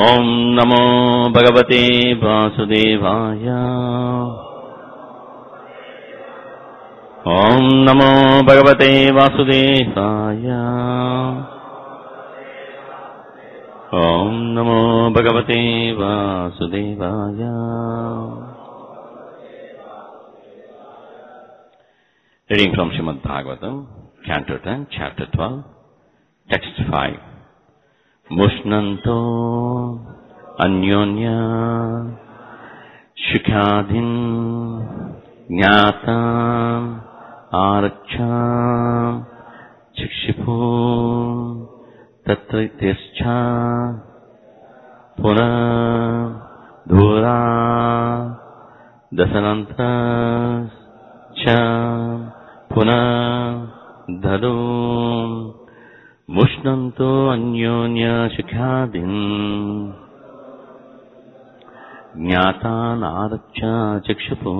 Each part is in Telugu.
Om Namo Bhagavate Vasudevaya. Om Namo Bhagavate Vasudevaya. Om Namo Bhagavate Vasudevaya. Reading from Srimad Bhagavatam, Canto 10, Chapter 12, Text 5. Mushnanto Anyonya Shikadin Jnatam Aracham Chikshipu Tatrityascha Puna Dhura Dasanantas Cha Puna Dhadum Mushnanto Anyonya Shikhadin Jnatan Arachya Chikshapu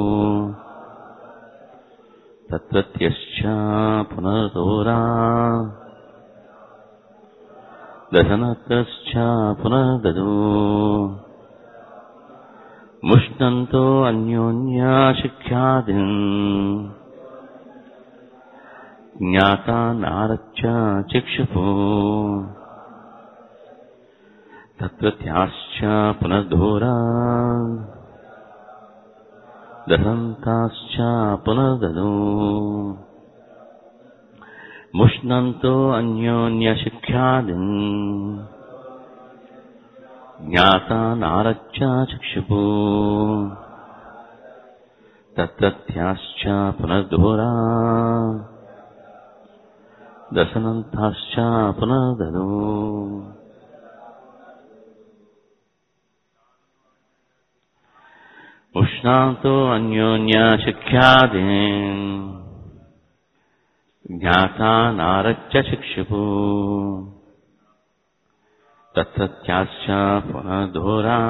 Tatratyascha Punardhora Dasanatascha Punardadu Mushnanto Anyonya Shikhadin Jnatan Arachya Chikshapu Tatratyascha Punardhora Dasantascha Punardadu Mushnanto Anyonya Shikhadin Jnatan Arachya Chikshapu Tatratyascha Punardhora Dasanantascha Punardadu. Mushnanto Anyonya Shikhadin Jnatan Arachya Chikshapu Tatratyascha Punardhora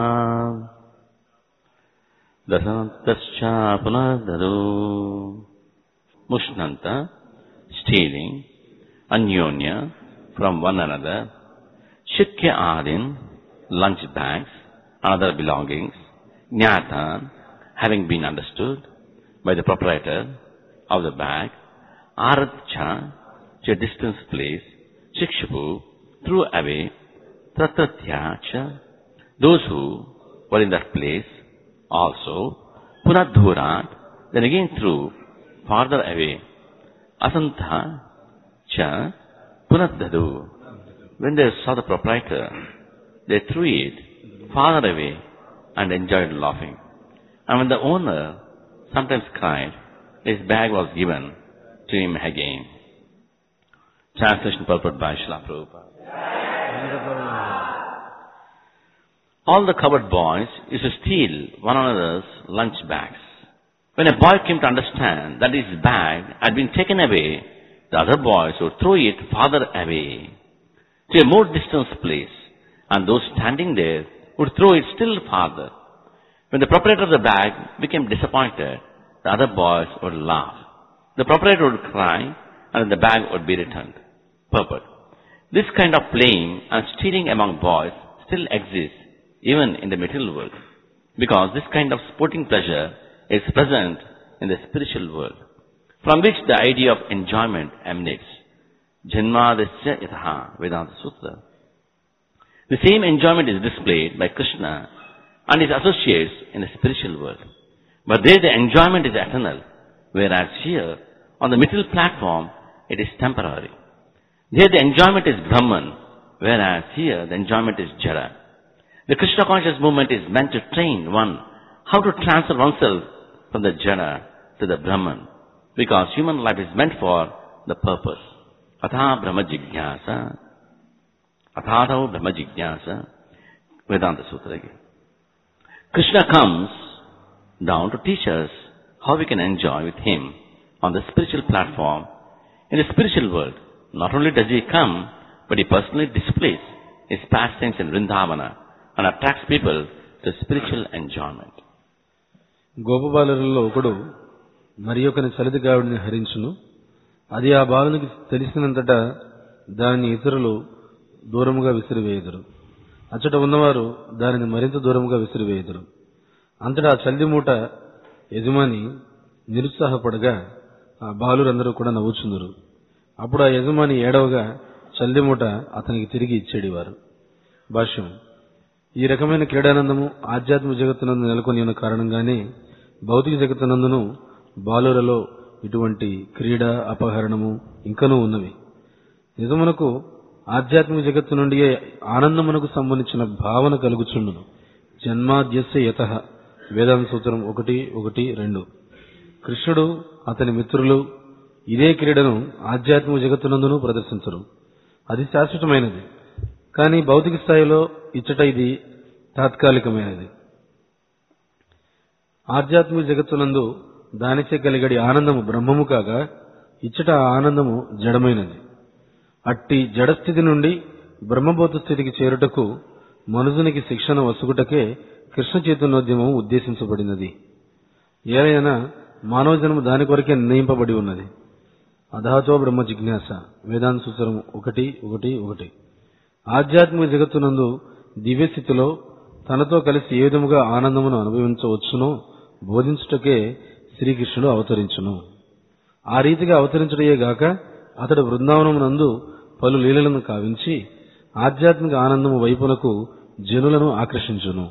Dasanantascha Punardadu. Mushnanta, stealing, Anyonya, from one another, Shikya Adin, lunch bags, and other belongings, Jnatan, having been understood by the proprietor of the bag, Aratcha, to a distant place, Chikshapu, threw away, Tatratyascha, those who were in that place, also, Punadhurat, then again threw farther away, Asantha, Cha Punadadu. When they saw the proprietor, they threw it farther away and enjoyed laughing. And when the owner sometimes cried, his bag was given to him again. Translation purport by Srila Prabhupada. All the cowherd boys used to steal one another's lunch bags. When a boy came to understand that his bag had been taken away, the other boys would throw it farther away to a more distant place, and those standing there would throw it still farther. When the proprietor of the bag became disappointed, the other boys would laugh. The proprietor would cry, and the bag would be returned. Purport. This kind of playing and stealing among boys still exists even in the material world, because this kind of sporting pleasure is present in the spiritual world, from which the idea of enjoyment emanates. Janmadasya Yatha Vedanta Sutra. The same enjoyment is displayed by Krishna and his associates in the spiritual world. But there the enjoyment is eternal, whereas here, on the material platform, it is temporary. There the enjoyment is Brahman, whereas here the enjoyment is Jara. The Krishna conscious movement is meant to train one how to transfer oneself from the Jara to the Brahman, because human life is meant for the purpose. Atha Brahma Jigyasa, Athadho Brahma Jigyasa, Vedanta Sutra again. Krishna comes down to teach us how we can enjoy with him on the spiritual platform in the spiritual world. Not only does he come, but he personally displays his pastimes in Vrindavana and attracts people to spiritual enjoyment. గోపబాలులలో ఒకడు మరి ఒకని చలితగావిడిని హరించును. అది ఆ బాలునికి తెలిసినంతటా దానిని ఇతరులు దూరముగా విసిరివేయుదురు. అచ్చట ఉన్నవారు దానిని మరింత దూరంగా విసిరివేయుదురు. అంతటా ఆ చల్లి మూట యజమాని నిరుత్సాహపడగా ఆ బాలురందరూ కూడా నవ్వుచుందురు. అప్పుడు ఆ యజమాని ఏడవగా చల్లి మూట అతనికి తిరిగి ఇచ్చేడివారు. భాష్యం: ఈ రకమైన క్రీడానందము ఆధ్యాత్మిక జగత్తునందు నెలకొని ఉన్న కారణంగానే భౌతిక జగత్తునందును బాలురలో ఇటువంటి క్రీడ అపహరణము ఇంకనూ ఉన్నవి. నిజమునకు ఆధ్యాత్మిక జగత్తు నుండి ఆనందమునకు సంబంధించిన భావన కలుగుచుండును. జన్మాద్యస్య యతః వేదాంత సూత్రం 1:1-2. కృష్ణుడు అతని మిత్రులు ఇదే క్రీడను ఆధ్యాత్మిక జగత్తునందును ప్రదర్శించరు. అది శాశ్వతమైనది. కానీ భౌతిక స్థాయిలో ఇచ్చట ఇది తాత్కాలికమైనది. ఆధ్యాత్మిక జగత్తునందు దానిచే కలిగడి ఆనందము బ్రహ్మము కాగా ఇచ్చట ఆ ఆనందము జడమైనది. అట్టి జడస్థితి నుండి బ్రహ్మబోధ స్థితికి చేరుటకు మనుజునికి శిక్షణ వసుగుటకే కృష్ణ చైతన్యోద్యమం ఉద్దేశించబడినది. ఏలైనా మానవ జన్మ దాని కొరకే నిర్ణయింపబడి ఉన్నది. అధాతో బ్రహ్మ జిజ్ఞాస వేదాంత సూత్రం 1:1-1. ఆధ్యాత్మిక జగత్తునందు దివ్యస్థితిలో తనతో కలిసి ఏ విధముగా ఆనందమును అనుభవించవచ్చునో బోధించుటకే శ్రీకృష్ణుడు అవతరించును. ఆ రీతిగా అవతరించుటయే గాక అతడు బృందావనమునందు పలు లీలలను కావించి ఆధ్యాత్మిక ఆనందము వైపునకు జనులను ఆకర్షించును.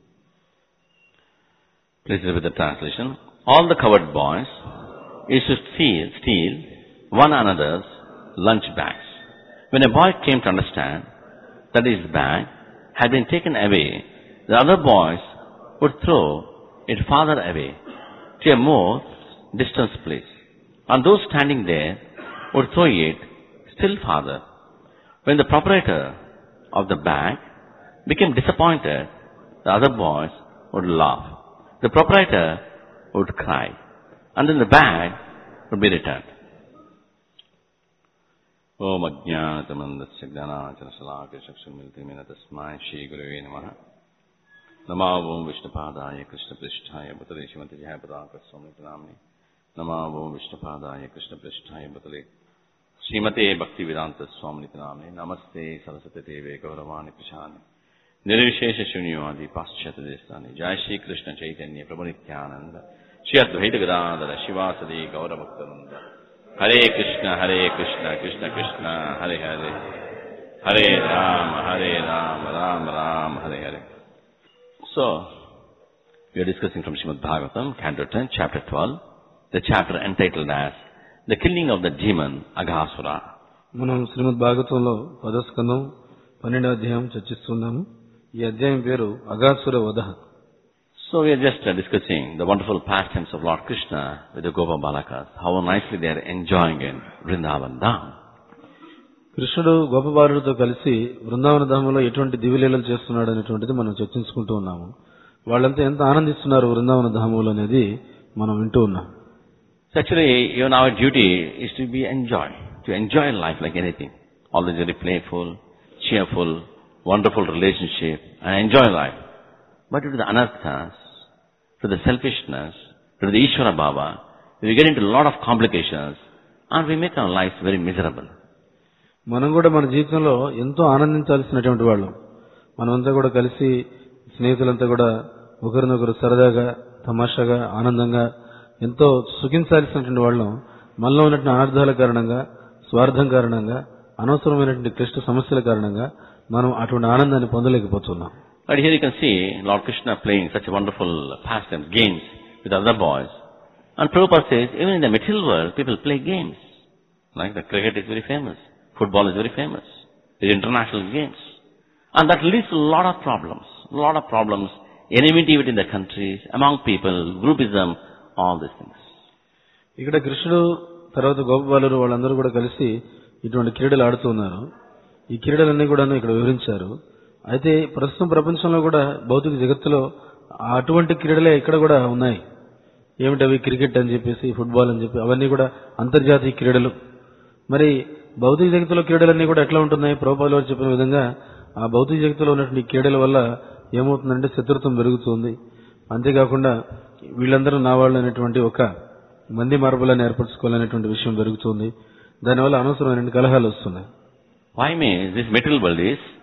Please read the translation. All the coward boys used to steal one another's lunch bags. When a boy came to understand that his bag had been taken away, the other boys would throw it farther away to a more distant place, and those standing there would throw it still farther. When the proprietor of the bag became disappointed, the other boys would laugh. The proprietor would cry, and then the bag would be returned. Om Ajnanatamandasya Gnanachanashalakya Chakshurmiltimena Tasmai Shri Gurave Namaha. Namo Om Vishnupadaya Krishna Pristhaya Bhutale Shrimati Jayapataka Swamiti Namni. Namo Om Vishnupadaya Krishna Pristhaya Bhutale Shrimati Bhaktivedanta Swamiti Namni. Namaste Saraswati Deve Gauravani Prashani Nirvishesha Shunyavadi Paschata Destani. Jai Shri Krishna Chaitanya Prabhu Nityananda Shri Advaita Gadadhara Shivasadi Gauravaktananda. Hare Krishna, Krishna Krishna, Hare Hare, Hare Rama, Rama Rama, Hare Hare. So, we are discussing from Srimad Bhagavatam, Canto 10, Chapter 12, the chapter entitled as The Killing of the Demon Aghasura. మనం శ్రీమద్ భాగవతంలో 10వ స్కందం 12వ అధ్యాయం చర్చిస్తున్నాము. ఈ అధ్యాయం పేరు అఘాసుర వధ. So we are just discussing the wonderful pastimes of Lord Krishna with the Gopa Balakas, how nicely they are enjoying in Vrindavan Dham. కృష్ణుడు గోపబాలుడితో కలిసి బృందావన ధామంలో ఎటువంటి దివ్యలీలలు చేస్తున్నాడు అనేటువంటిది మనం చర్చించుకుంటూ ఉన్నాము. వాళ్ళంతా ఎంత ఆనందిస్తున్నారు బృందావన ధామంలో అనేది మనం వింటూ ఉన్నాం. So actually, even our duty is to enjoy life like anything. Always very playful, cheerful, wonderful relationship, and enjoy life. But to the anarthas, to the selfishness, to the Ishvara Bhava, we get into a lot of complications and we make our lives very miserable. మనం కూడా మన జీవితంలో ఎంతో ఆనందించాల్సినటువంటి వాళ్ళం. మనమంతా కూడా కలిసి స్నేహితులంతా కూడా ఒకరినొకరు సరదాగా తమాషాగా ఆనందంగా ఎంతో సుఖించాల్సినటువంటి వాళ్ళం మనలో ఉన్నటువంటి అనర్థాల కారణంగా స్వార్థం కారణంగా అనవసరమైనటువంటి క్లిష్ట సమస్యల కారణంగా మనం అటువంటి ఆనందాన్ని పొందలేకపోతున్నాం. But here you can see Lord Krishna playing such a wonderful pastimes, games with other boys. And Prabhupada says, even in the material world, people play games. Like the cricket is very famous, football is very famous, there are international games. And that leads to a lot of problems, enmity within the countries, among people, groupism, all these things. ఇక్కడ కృష్ణుడు తర్వాత గోపబాలురు వాళ్ళందరూ కూడా కలిసి ఇటువంటి క్రీడలు ఆడుతూ ఉన్నారు. ఈ క్రీడలన్నీ కూడా ఇక్కడ వివరించారు. అయితే ప్రస్తుతం ప్రపంచంలో కూడా భౌతిక జగత్తులో అటువంటి క్రీడలే ఇక్కడ కూడా ఉన్నాయి. ఏమిటవి? క్రికెట్ అని చెప్పేసి, ఫుట్బాల్ అని చెప్పి అవన్నీ కూడా అంతర్జాతీయ క్రీడలు. మరి భౌతిక జగత్తులో క్రీడలన్నీ కూడా ఎట్లా ఉంటున్నాయి? ప్రభుపాదులు వారు చెప్పిన విధంగా ఆ భౌతిక జగత్తులో ఉన్నటువంటి క్రీడల వల్ల ఏమవుతుందంటే శత్రుత్వం పెరుగుతుంది. అంతేకాకుండా వీళ్ళందరూ నా వాళ్ళు అనేటువంటి ఒక మంది మార్పులను ఏర్పరచుకోవాలనేటువంటి విషయం పెరుగుతుంది. దానివల్ల అనవసరమైన కలహాలు వస్తున్నాయి. Why means this material world is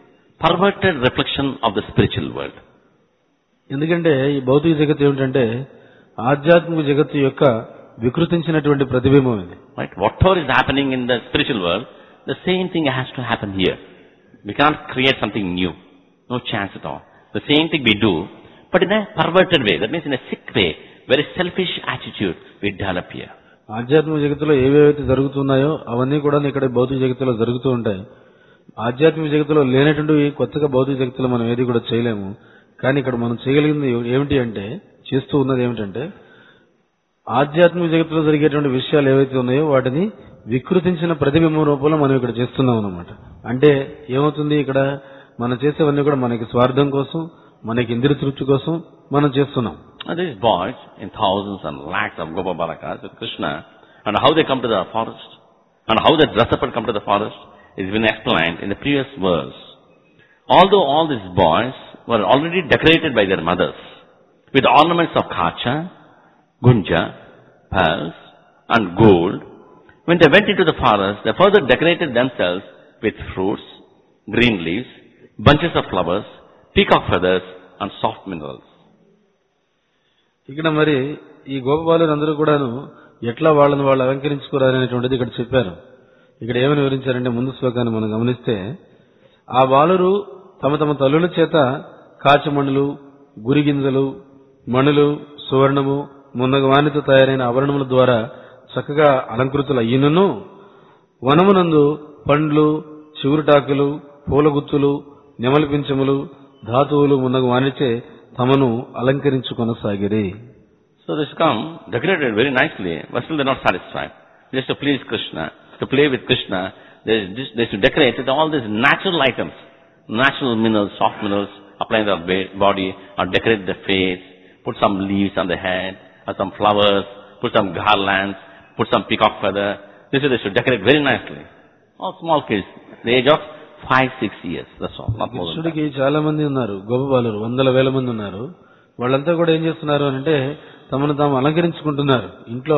perverted reflection of the spiritual world. ఎందుకంటే ఈ భౌతిక జగత్తు ఏమిటంటే ఆధ్యాత్మిక జగత్తు యొక్క వికృతించినటువంటి ప్రతిబింబం ఇది. Right? Whatever is happening in the spiritual world, the same thing has to happen here. We can't create something new. No chance at all. The same thing we do, but in a perverted way. That means in a sick way, very selfish attitude we develop here. ఆధ్యాత్మిక జగత్తులో ఏవేవైతే జరుగుతున్నాయో అవన్నీ కూడా ఇక్కడ భౌతిక జగత్తులో జరుగుతూ ఉంటాయి. ఆధ్యాత్మిక జగత్తులో లేనటువంటి కొత్తగా భౌతిక జగత్తులో మనం ఏది కూడా చేయలేము. కానీ ఇక్కడ మనం చేయగలిగింది ఏమిటి అంటే, చేస్తూ ఉన్నది ఏమిటంటే, ఆధ్యాత్మిక జగత్తులో జరిగేటువంటి విషయాలు ఏవైతే ఉన్నాయో వాటిని వికృతించిన ప్రతిబింబం రూపంలో మనం ఇక్కడ చేస్తున్నాం అన్నమాట. అంటే ఏమవుతుంది, ఇక్కడ మనం చేసేవన్నీ కూడా మనకి స్వార్థం కోసం, మనకి ఇంద్రియ తృప్తి కోసం మనం చేస్తున్నాం. These boys in thousands and lakhs of Gopa Balakas with Krishna, and how they come to the forest, and how they dress up and come to the forest, is been explained in the previous verse. Although all these boys were already decorated by their mothers with ornaments of kacha, gunja, pearls, and gold, when they went into the forest, they further decorated themselves with fruits, green leaves, bunches of flowers, peacock feathers, and soft minerals. ఇక్కడ మరి ఈ గోపబాలురందరూ కూడాను ఎట్లా వాళ్ళని వాళ్ళు అలంకరించుకోరాలనేటువంటిది ఇక్కడ చెప్పారు. ఇక్కడ ఏమని వివరించారంటే, ముందు శ్లోకాన్ని మనం గమనిస్తే, ఆ బాలురు తమ తమ తల్లుల చేత కాచమణులు, గురిగింజలు, మణులు, సువర్ణము మున్నగు వానితో తయారైన ఆభరణముల ద్వారా చక్కగా అలంకృతులు అయ్యినను, వనమునందు పండ్లు, చిగురుటాకులు, పూలగుత్తులు, నెమలి పింఛములు, ధాతువులు మున్నగు వానిచే తమను అలంకరించుకొనసాగిరి. So they come decorated very nicely, but still they are not satisfied. Just to please Krishna, to play with Krishna, they should decorate with all these natural items, natural minerals, soft minerals, apply their body, or decorate the face, put some leaves on the head, or some flowers, put some garlands, put some peacock feather. This is they should decorate very nicely. All small kids, the age of 5-6 years. That's all. Not more than that. కృష్ణుడికి చాలా మంది ఉన్నారు, గోపబాలురు 100,000 మంది ఉన్నారు. వాళ్ళంతా కూడా ఏం చేస్తున్నారు అంటే, తమను తాము అలంకరించుకుంటున్నారు. ఇంట్లో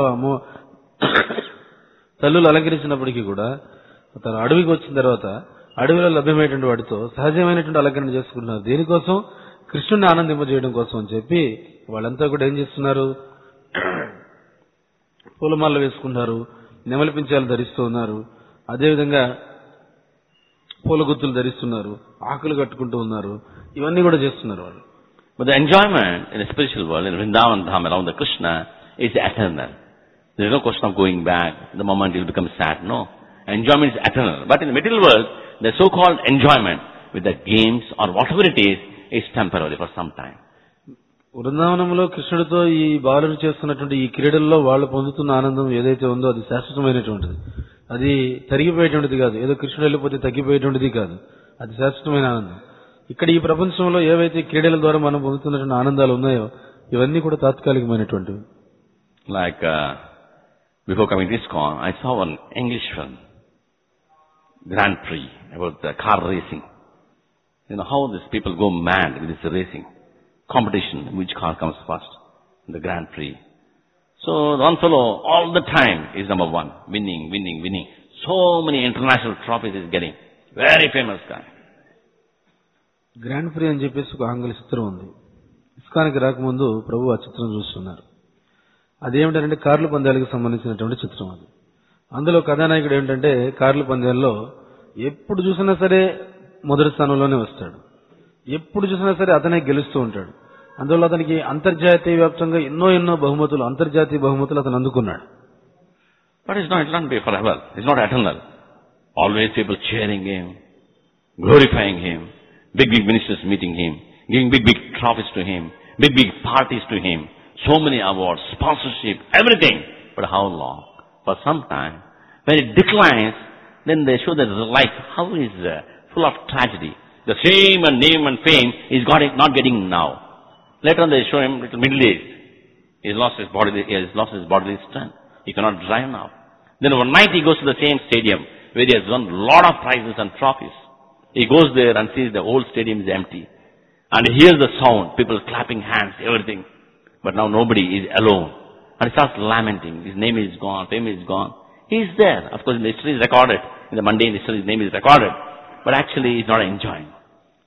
తల్లులు అలంకరించినప్పటికీ కూడా తను అడవికి వచ్చిన తర్వాత అడవిలో లభ్యమైనటువంటి వాటితో సహజమైనటువంటి అలంకరణ చేసుకుంటున్నారు. దేనికోసం? కృష్ణుడిని ఆనందింపజేయడం కోసం అని చెప్పి వాళ్ళంతా కూడా ఏం చేస్తున్నారు, పూలమాల వేసుకుంటున్నారు, నెమలి పించాలు ధరిస్తూ ఉన్నారు, అదేవిధంగా పూల గుత్తులు ధరిస్తున్నారు, ఆకులు కట్టుకుంటూ ఉన్నారు. ఇవన్నీ కూడా చేస్తున్నారు వాళ్ళు. But the enjoyment in the spiritual world, in Vrindavan Dham around the Krishna, is eternal. There is no question of going back the moment you become sad. No. Enjoyment is eternal. But in the material world, the so-called enjoyment with the games or whatever it is temporary for some time. వృందావనంలో కృష్ణుడితో ఈ బాలురు చేస్తున్నటువంటి ఈ క్రీడల్లో వాళ్ళు పొందుతున్న ఆనందం ఏదైతే ఉందో అది శాశ్వతమైనటువంటిది. అది తరిగిపోయేటువంటిది కాదు. ఏదో కృష్ణుడు వెళ్ళిపోతే తగ్గిపోయేటువంటిది కాదు. అది శాశ్వతమైన ఆనందం. ఇక్కడ ఈ ప్రపంచంలో ఏవైతే క్రీడల ద్వారా మనం పొందుతున్నటువంటి ఆనందాలు ఉన్నాయో ఇవన్నీ కూడా తాత్కాలికమైనటువంటివి. Like before coming to ISKCON, I saw one English film, Grand Prix, about the car racing. You know how these people go mad with this racing competition, which car comes first in the Grand Prix. So one fellow all the time is number one, winning. So many international trophies is getting. Very famous guy. Grand prix చెప్పేసి ఒక ఆంగ్ల చిత్రం ఉంది. ఇస్కాన్కి రాకముందు ప్రభు ఆ చిత్రం చూస్తున్నారు. అదేమిటంటే కార్ల పందాలకు సంబంధించినటువంటి చిత్రం అది. అందులో కథానాయకుడు ఏంటంటే కార్ల పందాల్లో ఎప్పుడు చూసినా సరే మొదటి స్థానంలోనే వస్తాడు. ఎప్పుడు చూసినా సరే అతనే గెలుస్తూ ఉంటాడు. అందువల్ల అతనికి అంతర్జాతీయ వ్యాప్తంగా ఎన్నో బహుమతులు, అంతర్జాతీయ బహుమతులు అతను అందుకున్నాడు. But it not be forever. It's not eternal. Always people cheering him, glorifying him, big ministers meeting him, giving big trophies to him, big parties to him, so many awards, sponsorship, everything. But how long? For some time. When it declines, then they show that life, how is full of tragedy. The fame and name and fame is not getting now. Later on they show him little middle-aged. He has lost his bodily strength. He cannot drive now. Then one night he goes to the same stadium where he has won a lot of prizes and trophies. He goes there and sees the old stadium is empty. And he hears the sound, people clapping hands, everything. But now nobody is alone. And he starts lamenting. His name is gone, fame is gone. He is there. Of course, in the history is recorded. In the mundane history, his name is recorded. But actually, he is not enjoying.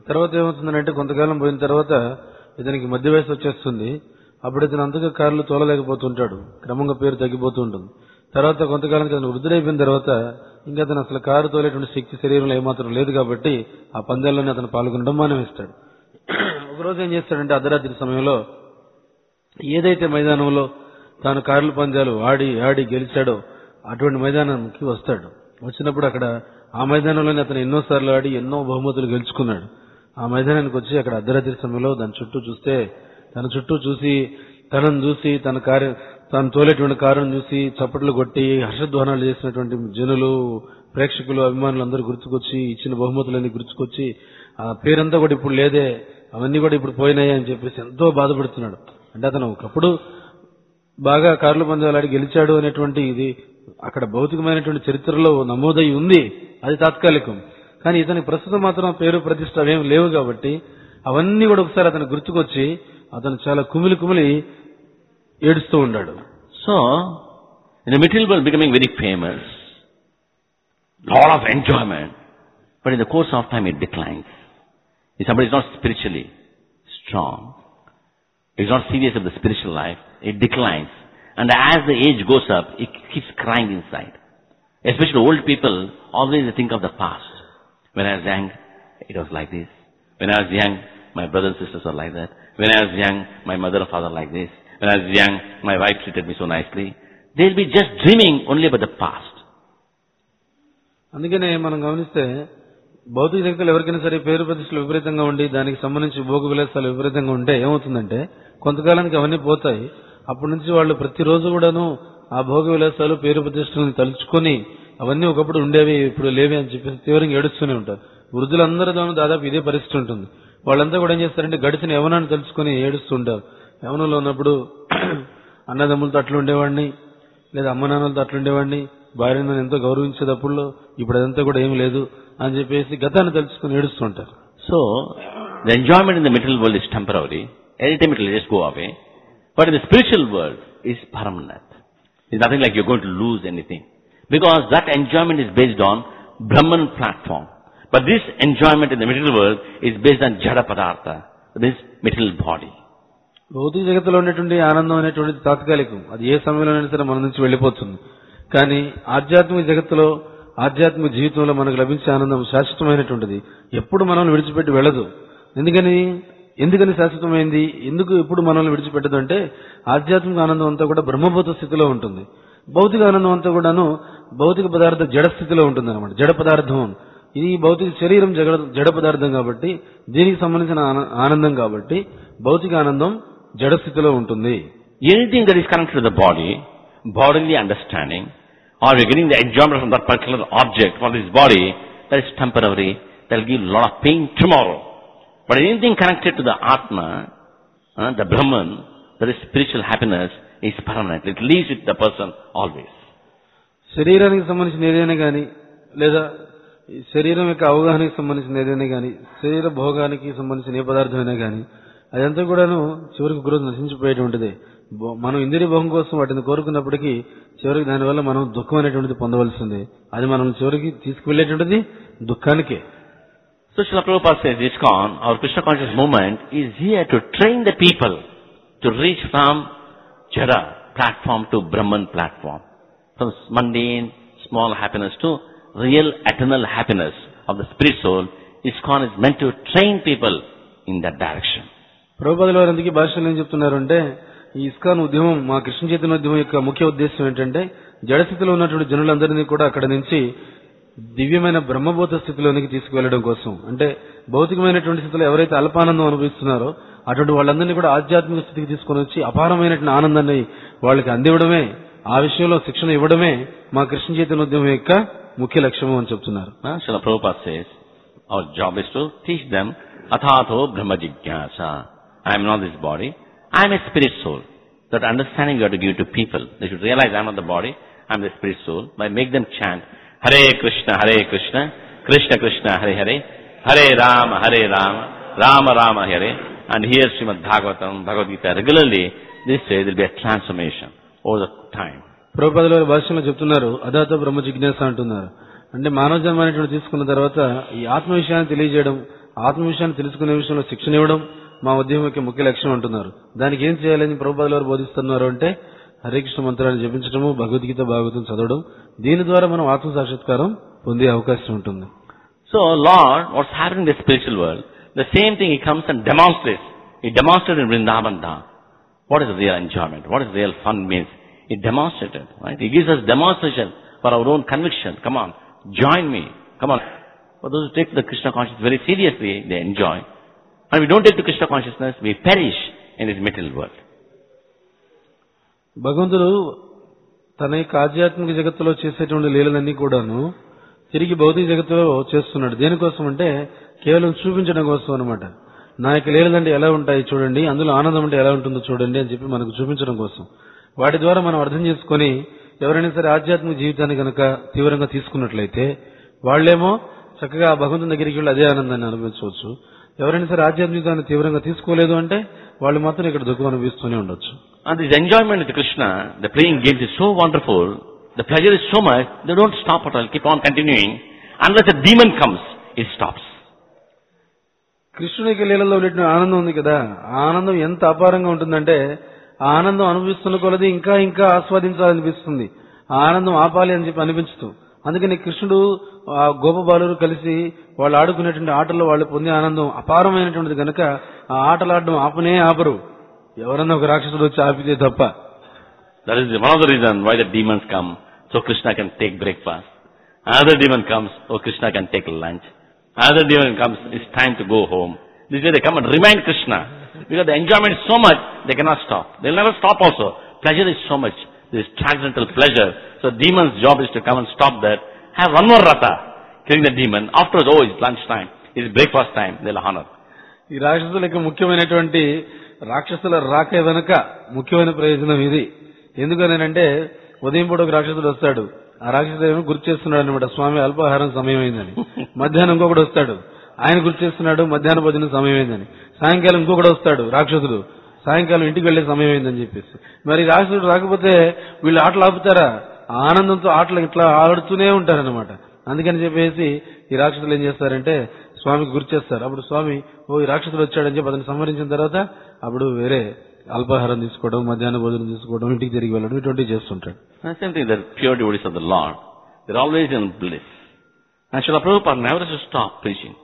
తర్వాత ఏమవుతుందంటే కొంతకాలం పోయిన తర్వాత ఇతనికి మధ్య వయసు వచ్చేస్తుంది. అప్పుడు ఇతను అంతగా కార్లు తోలలేకపోతుంటాడు. క్రమంగా పేరు తగ్గిపోతూ ఉంటుంది. తర్వాత కొంతకాలానికి అతను వృద్ధుడైపోయిన తర్వాత ఇంకా అతను అసలు కారు తోలేటువంటి శక్తి శరీరంలో ఏమాత్రం లేదు కాబట్టి ఆ పందాల్లోనే అతను పాల్గొనడం మానేస్తాడు. ఒకరోజు ఏం చేస్తాడంటే అర్ధరాత్రి సమయంలో ఏదైతే మైదానంలో తాను కార్ల పందాలు ఆడి గెలిచాడో అటువంటి మైదానానికి వస్తాడు. వచ్చినప్పుడు అక్కడ ఆ మైదానంలోనే అతను ఎన్నోసార్లు ఆడి ఎన్నో బహుమతులు గెలుచుకున్నాడు. ఆ మైదానానికి వచ్చి అక్కడ అర్ధరాత్రి సమయంలో దాని చుట్టూ చూస్తే తన చుట్టూ చూసి తనను చూసి తాను తోలేటువంటి కారును చూసి చప్పట్లు కొట్టి హర్షధ్వానాలు చేసినటువంటి జనులు, ప్రేక్షకులు, అభిమానులు అందరూ గుర్తుకొచ్చి ఇచ్చిన బహుమతులన్నీ గుర్తుకొచ్చి ఆ పేరంతా కూడా ఇప్పుడు లేదే, అవన్నీ కూడా ఇప్పుడు పోయినాయి అని చెప్పేసి ఎంతో బాధపడుతున్నాడు. అంటే అతను ఒకప్పుడు బాగా కార్ల పందాలు ఆడి గెలిచాడు అనేటువంటి ఇది అక్కడ భౌతికమైనటువంటి చరిత్రలో నమోదై ఉంది. అది తాత్కాలికం. కానీ ఇతనికి ప్రస్తుతం మాత్రం పేరు ప్రతిష్ట అవేం లేవు కాబట్టి అవన్నీ కూడా ఒకసారి అతను గుర్తుకొచ్చి అతను చాలా కుమిలి ఏడుస్తూ ఉన్నాడు. So, in the material world becoming very famous, lot of enjoyment, but in the course of time it declines. If somebody is not spiritually strong, is not serious of the spiritual life, it declines. And as the age goes up, it keeps crying inside. Especially old people, always they think of the past. When I was young, it was like this. When I was young, my brothers and sisters were like that. When I was young, my mother and father like this. When I was young, my wife treated me so nicely. They'll be just dreaming only about the past. అందుకనే మనం గమనిస్తే భౌతిక జగత్తులో ఎవరికైనా సరే పేరు ప్రతిష్టలు విపరీతంగా ఉండి దానికి సంబంధించి భోగ విలాసాలు విపరీతంగా ఉంటే ఏమవుతుందంటే కొంతకాలానికి అవన్నీ పోతాయి. అప్పటి నుంచి వాళ్ళు ప్రతిరోజు కూడాను ఆ భోగ విలాసాలు పేరు ప్రతిష్టలను తలుచుకొని అవన్నీ ఒకప్పుడు ఉండేవి ఇప్పుడు లేవి అని చెప్పేసి తీవ్రంగా ఏడుస్తూనే ఉంటారు. వృద్ధులందరిలోనూ దాదాపు ఇదే పరిస్థితి ఉంటుంది. వాళ్ళంతా కూడా ఏం చేస్తారంటే గడిచిన యవనాన్ని తలుచుకొని ఏడుస్తూ ఉంటారు. యవనంలో ఉన్నప్పుడు అన్నదమ్ములతో అట్లుండేవాడిని, లేదా అమ్మ నాన్నలతో అట్లుండేవాడిని, భార్యను ఎంతో గౌరవించేటప్పుడు ఇప్పుడు అదంతా కూడా ఏం లేదు అని చెప్పేసి గతాన్ని తలుచుకొని ఏడుస్తూ ఉంటారు. So, the enjoyment in the material world is temporary. Anytime it will just go away. But in the spiritual world, it's permanent. It's nothing like you're going to lose anything. Because that enjoyment is based on Brahman platform. But this enjoyment in the material world is based on Jada Padartha, this material body. భౌతిక జగత్తులో ఉన్నటువంటి ఆనందం అనేటువంటిది తాత్కాలికం. అది ఏ సమయంలోనైనా సరే మన నుంచి వెళ్ళిపోతుంది. కానీ ఆధ్యాత్మిక జగత్తులో ఆధ్యాత్మిక జీవితంలో మనకు లభించే ఆనందం శాశ్వతమైనటువంటిది. ఎప్పుడు మనల్ని విడిచిపెట్టి వెళ్ళదు. ఎందుకని శాశ్వతమైంది? ఎందుకు ఎప్పుడు మనల్ని విడిచిపెట్టదు అంటే ఆధ్యాత్మిక ఆనందం అంతా కూడా బ్రహ్మభూత స్థితిలో ఉంటుంది. భౌతిక ఆనందం అంతా కూడాను భౌతిక పదార్థ జడ స్థితిలో ఉంటుంది అనమాట. జడ పదార్థం ఇది భౌతిక శరీరం జడ పదార్థం కాబట్టి దీనికి సంబంధించిన ఆనందం కాబట్టి భౌతిక ఆనందం జడ స్థితిలో ఉంటుంది. Anything that is connected to the body, bodily understanding, or you're getting the enjoyment from that particular object for this body, that is temporary, that will give a lot of pain tomorrow. But anything connected to the Atma, the Brahman, that is spiritual happiness, is permanent. It lives with the person always. శరీరానికి సంబంధించిన ఏదైనా కానీ లేదా శరీరం యొక్క అవగాహనకి సంబంధించిన ఏదైనా కానీ శరీర భోగానికి సంబంధించిన ఏ పదార్థమైనా కానీ అదంతా కూడాను చివరికి ఒకరోజు నశించిపోయేటువంటిది. మనం ఇంద్రియ భోగం కోసం వాటిని కోరుకున్నప్పటికీ చివరికి దానివల్ల మనం దుఃఖం అనేటువంటిది పొందవలసింది. అది మనం చివరికి తీసుకువెళ్ళేటువంటిది దుఃఖానికే. So Srila Prabhupada says, ISKCON, our Krishna conscious movement is here to train the people to reach from Jada platform to Brahman platform. From mundane, small happiness to real eternal happiness of the spirit soul. ISKCON is meant to train people in that direction. ప్రభుపాదుల వారు అందుకే భాషలో ఏం చెప్తున్నారు అంటే ఈ ఇస్కాన్ ఉద్యమం మా కృష్ణ చైతన్య ఉద్యమం యొక్క ముఖ్య ఉద్దేశం ఏంటంటే జడస్థితిలో ఉన్నటువంటి జనులందరినీ కూడా అక్కడ నుంచి దివ్యమైన బ్రహ్మభూత స్థితిలోనికి తీసుకువెళ్లడం కోసం. అంటే భౌతికమైనటువంటి స్థితిలో ఎవరైతే అల్పానందం అనుభవిస్తున్నారో అటువంటి వాళ్ళందరినీ కూడా ఆధ్యాత్మిక స్థితికి తీసుకొని వచ్చి అపారమైనటువంటి ఆనందాన్ని వాళ్ళకి అందివ్వడమే, ఆ విషయంలో శిక్షణ ఇవ్వడమే మా కృష్ణ చైతన్య ఉద్యమం యొక్క ముఖ్య లక్ష్యము అని చెప్తున్నారు. Srila Prabhupada says, our job is to teach them Athato Brahma Jigyasa. I am not this body. I am a spirit soul. That understanding you have to give to people. They should realize I am not the body. I am the spirit soul. By make them chant Hare Krishna, Krishna Krishna, Hare Hare, Hare Rama, Rama Rama, Hare. And here Srimad Bhagavatam, Bhagavad Gita regularly, this way there will be a transformation over the time. ప్రభుపాదుల వారి భాషలో చెప్తున్నారు అదాత బ్రహ్మ జిజ్ఞాస అంటున్నారు. అంటే మానవ జన్మ అనేటువంటి తీసుకున్న తర్వాత ఈ ఆత్మ విషయాన్ని తెలియజేయడం, ఆత్మ విషయాన్ని తెలుసుకునే విషయంలో శిక్షణ ఇవ్వడం మా ఉద్యమం యొక్క ముఖ్య లక్ష్యం అంటున్నారు. దానికి ఏం చేయాలని ప్రభుపాదుల వారు బోధిస్తున్నారు అంటే హరే కృష్ణ మంత్రాన్ని జపించడము, భగవద్గీత భాగవతం చదవడం. దీని ద్వారా మనం ఆత్మ సాక్షాత్కారం పొందే అవకాశం ఉంటుంది. So Lord, what's happening in the spiritual world, the same thing He comes and demonstrates. He demonstrated in Vrindavan Dham. What is real enjoyment? What is real fun means? He demonstrated, right? He gives us demonstration for our own conviction. Come on, join me. Come on. For those who take the Krishna consciousness very seriously, they enjoy. And we don't take the Krishna consciousness, we perish in this material world. భగవంతుడు తన యొక్క ఆధ్యాత్మిక జగత్తులో చేసేటువంటి లీలలన్నీ కూడాను తిరిగి భౌతిక జగత్తులో చేస్తున్నాడు. దేనికోసం అంటే కేవలం చూపించడం కోసం అనమాట. నా యొక్క లీలలంటే ఎలా ఉంటాయి చూడండి, అందులో ఆనందం అంటే ఎలా ఉంటుందో చూడండి అని చెప్పి మనకు చూపించడం కోసం. వాటి ద్వారా మనం అర్థం చేసుకుని ఎవరైనా సరే ఆధ్యాత్మిక జీవితాన్ని కనుక తీవ్రంగా తీసుకున్నట్లయితే వాళ్ళేమో చక్కగా భగవంతుని దగ్గరికి వెళ్ళి అదే ఆనందాన్ని అనుభవించవచ్చు. ఎవరైనా సరే ఆధ్యాత్మిక జీవితాన్ని తీవ్రంగా తీసుకోలేదు అంటే వాళ్ళు మాత్రం ఇక్కడ దుఃఖం అనుభవిస్తూనే ఉండొచ్చు. And this enjoyment with Krishna, the playing games is so wonderful, the pleasure is so much, they don't stop at all, keep on continuing. Unless a demon comes, it stops. కృష్ణునికి లీలలో ఉన్నటువంటి ఆనందం ఉంది కదా, ఆ ఆనందం ఎంత అపారంగా ఉంటుందంటే ఆ ఆనందం అనుభవిస్తున్న కొలది ఇంకా ఇంకా ఆస్వాదించాలనిపిస్తుంది. ఆ ఆనందం ఆపాలి అని చెప్పి అనిపించదు. అందుకని కృష్ణుడు ఆ గోపబాలురు కలిసి వాళ్ళు ఆడుకునేటువంటి ఆటల్లో వాళ్ళు పొందే ఆనందం అపారమైనటువంటిది కనుక ఆ ఆటలు ఆడడం ఆపరు. ఎవరన్నా ఒక రాక్షసుడు వచ్చి ఆపితే తప్ప. That is one of the reasons why the demons come, so Krishna can take breakfast. Another demon comes, so Krishna can take lunch. Another demon comes, it's time to go home. This way they come and remind Krishna. Because the enjoyment is so much, they cannot stop. They'll never stop also. Pleasure is so much. This transcendental pleasure. So demon's job is to come and stop that. Have one more rata, killing the demon. Afterwards, oh, it's lunch time. It's breakfast time. They'll honor. ఈ రాక్షసులకు ముఖ్యమైనటువంటి రాక్షసుల రాక వెనుక ముఖ్యమైన ప్రయోజనం ఇది. ఎందుకనంటే ఉదయం పూట ఒక రాక్షసుడు వస్తాడు. ఆ రాక్షసుడు ఏమో గుర్తు చేస్తున్నాడు అనమాట, స్వామి అల్పాహారం సమయం అయిందని. మధ్యాహ్నం ఇంకొకటి వస్తాడు, ఆయన గుర్తు చేస్తున్నాడు మధ్యాహ్న భోజనం సమయం అయిందని. సాయంకాలం ఇంకొకటి వస్తాడు రాక్షసుడు, సాయంకాలం ఇంటికి వెళ్లే సమయం అయిందని చెప్పేసి. మరి రాక్షసుడు రాకపోతే వీళ్ళు ఆటలు ఆపుతారా? ఆనందంతో ఆటలు ఇట్లా ఆడుతూనే ఉంటారనమాట. అందుకని చెప్పేసి ఈ రాక్షసులు ఏం చేస్తారంటే స్వామికి గుర్తు చేస్తారు. అప్పుడు స్వామి ఈ రాక్షసుడు వచ్చాడని చెప్పి అతను సంహరించిన తర్వాత అప్పుడు వేరే అల్పాహారం తీసుకోవడం, మధ్యాహ్న భోజనం తీసుకోవడం, ఇంటికి తిరిగి వెళ్ళడం ఇటువంటివి చేస్తుంటాడు. Same thing, the pure devotees of the Lord, they're always in bliss. And Srila Prabhupada never to stop preaching.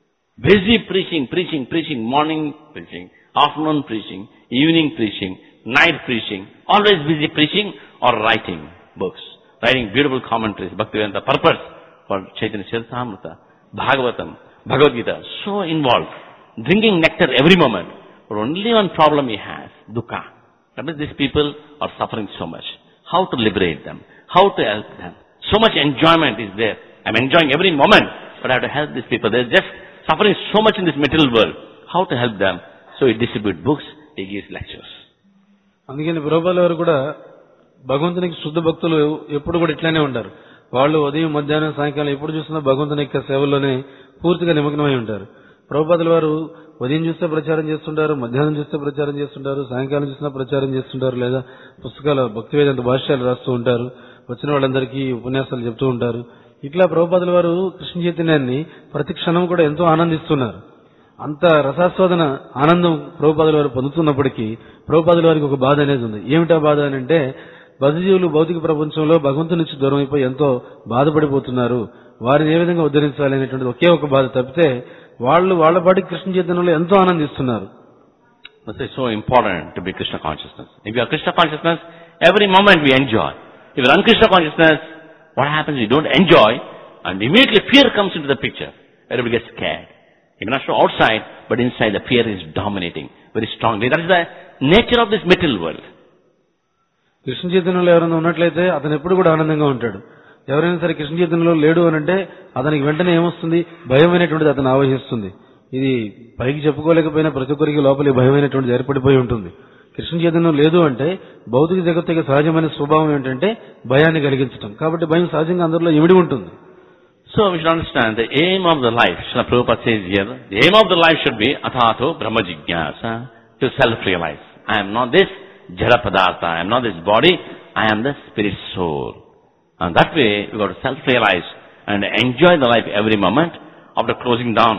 Busy preaching, morning preaching, afternoon preaching, evening preaching, night preaching, always busy preaching or writing books, writing beautiful commentaries, Bhaktivedanta, purpose for Chaitanya Charitamrita, Bhagavatam, Bhagavad Gita, so involved, drinking nectar every moment. But only one problem he has, dukkha. That means these people are suffering so much. How to liberate them? How to help them? So much enjoyment is there. I'm enjoying every moment, but I have to help these people. They're just suffering so much in this material world. How to help them? So he distributes books, he gives lectures. అందుకని ప్రభుపాదుల వారు కూడా భగవంతునికి శుద్ధ భక్తులు ఎప్పుడు కూడా ఇట్లానే ఉంటారు. వాళ్ళు ఉదయం మధ్యాహ్నం సాయంకాలం ఎప్పుడు చూసినా భగవంతుని యొక్క సేవల్లోనే పూర్తిగా నిమగ్నమై ఉంటారు. ప్రభుపాదుల వారు ఉదయం చూస్తే ప్రచారం చేస్తుంటారు, మధ్యాహ్నం చూస్తే ప్రచారం చేస్తుంటారు, సాయంకాలం చూసినా ప్రచారం చేస్తుంటారు, లేదా పుస్తకాలు భక్తివేదాంత భాష్యాలు రాస్తూ ఉంటారు, వచ్చిన వాళ్ళందరికీ ఉపన్యాసాలు చెప్తూ ఉంటారు. ఇట్లా ప్రభుపాదుల వారు కృష్ణ చైతన్యాన్ని ప్రతి క్షణం కూడా ఎంతో ఆనందిస్తున్నారు. అంత రసాస్వాదన ఆనందం ప్రభుపాదుల వారు పొందుతున్నప్పటికీ ప్రభుపాదుల వారికి ఒక బాధ అనేది ఉంది. ఏమిటా బాధ అని అంటే బద్ధజీవులు భౌతిక ప్రపంచంలో భగవంతుని నుంచి దూరం అయిపోయి ఎంతో బాధపడిపోతున్నారు, వారిని ఏ విధంగా ఉద్ధరించాలి అనేటువంటిది ఒకే ఒక బాధ తప్పితే వాళ్ళు వాళ్ళ పాటికి కృష్ణ చైతన్యంలో ఎంతో ఆనందిస్తున్నారు. It's so important to be Krishna consciousness. If you are Krishna consciousness, every moment we enjoy. If you are un-Krishna consciousness, what happens? You don't enjoy, and immediately fear comes into the picture. Everybody gets scared. You cannot show outside, but inside the fear is dominating very strongly. That is the nature of this material world. Krishna చైతన్యంలో ఎవరైనా ఉన్నట్లయితే అతను ఎప్పుడు కూడా ఆనందంగా ఉంటాడు. ఎవరైనా సరే కృష్ణ చైతన్యంలో లేడు అని అంటే అతనికి వెంటనే ఏమొస్తుంది? భయం అనేటువంటిది అతను ఆవహిస్తుంది. ఇది పైకి చెప్పుకోలేకపోయినా ప్రతి ఒక్కరికి లోపలి భయం అనేటువంటిది ఏర్పడిపోయి ఉంటుంది. కృష్ణ చైతన్యం లేదు అంటే భౌతిక జగత్తు యొక్క సహజమైన స్వభావం ఏంటంటే భయాన్ని కలిగించడం. కాబట్టి భయం సహజంగా అందరిలో ఇమిడి ఉంటుంది. So we should understand the aim of the life. Srila Prabhupada says here, the aim of the life should be athato brahma jigyasa, to self-realize. I am not this jara padartha, I am not this body, I am the spirit soul. And that way we got to self-realize and enjoy the life every moment. After closing down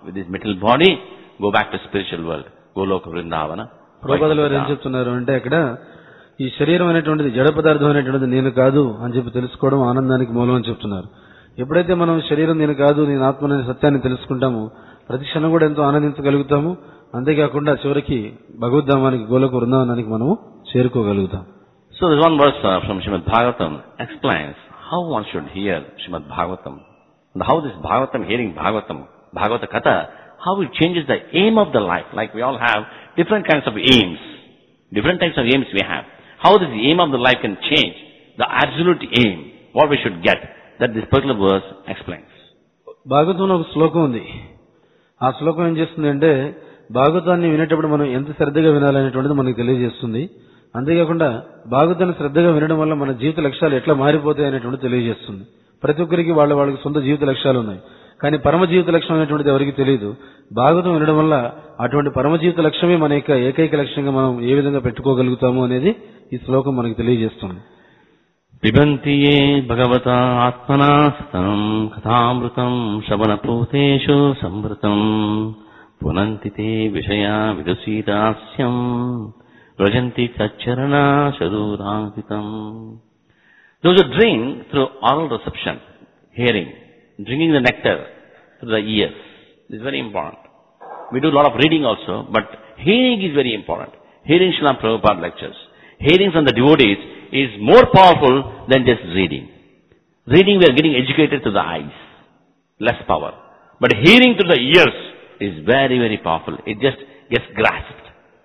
with this material body, go back to spiritual world. Goloka Vrindavana. ప్రభుపాదుల వారు ఏం చెప్తున్నారు అంటే అక్కడ ఈ శరీరం అనేటువంటిది జడ పదార్థం అనేటువంటిది నేను కాదు అని చెప్పి తెలుసుకోవడం ఆనందానికి మూలం అని చెప్తున్నారు. ఎప్పుడైతే మనం శరీరం నేను కాదు నేను ఆత్మ అనే సత్యాన్ని తెలుసుకుంటామో ప్రతి క్షణం కూడా ఎంతో ఆనందించగలుగుతాము. అంతేకాకుండా చివరికి భగవద్ధామానికి గోలోక వృందావనానికి మనము చేరుకోగలుగుతాం. So there's one verse from Srimad Bhagavatam explains how one should hear Srimad Bhagavatam and how this Bhagavatam, hearing Bhagavatam, Bhagavata Katha, how it changes the aim of the life. Like we all have different kinds of aims. Different types of aims we have. How this aim of the life can change. The absolute aim, what we should get. That this particular verse explains. భాగవతంలో ఒక శ్లోకం ఉంది. ఆ శ్లోకం ఏం చేస్తుంది అంటే భాగవతాన్ని వినేటప్పుడు మనం ఎంత శ్రద్ధగా వినాలనేటువంటిది మనకు తెలియజేస్తుంది. అంతేకాకుండా భాగవతాన్ని శ్రద్ధగా వినడం వల్ల మన జీవిత లక్ష్యాలు ఎట్లా మారిపోతాయి అనేటువంటిది తెలియజేస్తుంది. ప్రతి ఒక్కరికి వాళ్ళకి సొంత జీవిత లక్ష్యాలు ఉన్నాయి. కానీ పరమ జీవిత లక్ష్యం అనేటువంటిది ఎవరికి తెలియదు. భాగవతం వినడం వల్ల అటువంటి పరమ జీవిత లక్ష్యమే మన యొక్క ఏకైక లక్ష్యంగా మనం ఏ విధంగా పెట్టుకోగలుగుతాము అనేది ఈ శ్లోకం మనకు తెలియజేస్తుంది. పిబంతి యే భగవతా ఆత్మనా సతం కథామృతం శ్రవణపూతేషు సంవృతం పునంతి తే విషయా విదుషీదాస్యం వ్రజంతి తచ్చరణా శరూరాంకితం. Those who drink through oral reception, hearing, drinking the nectar through the ears, this is very important. We do a lot of reading also, but hearing is very important. Hearing Srila Prabhupada lectures, hearing from the devotees is more powerful than just reading. Reading we are getting educated through the eyes, less power. But hearing through the ears is very, very powerful. It just gets grasped.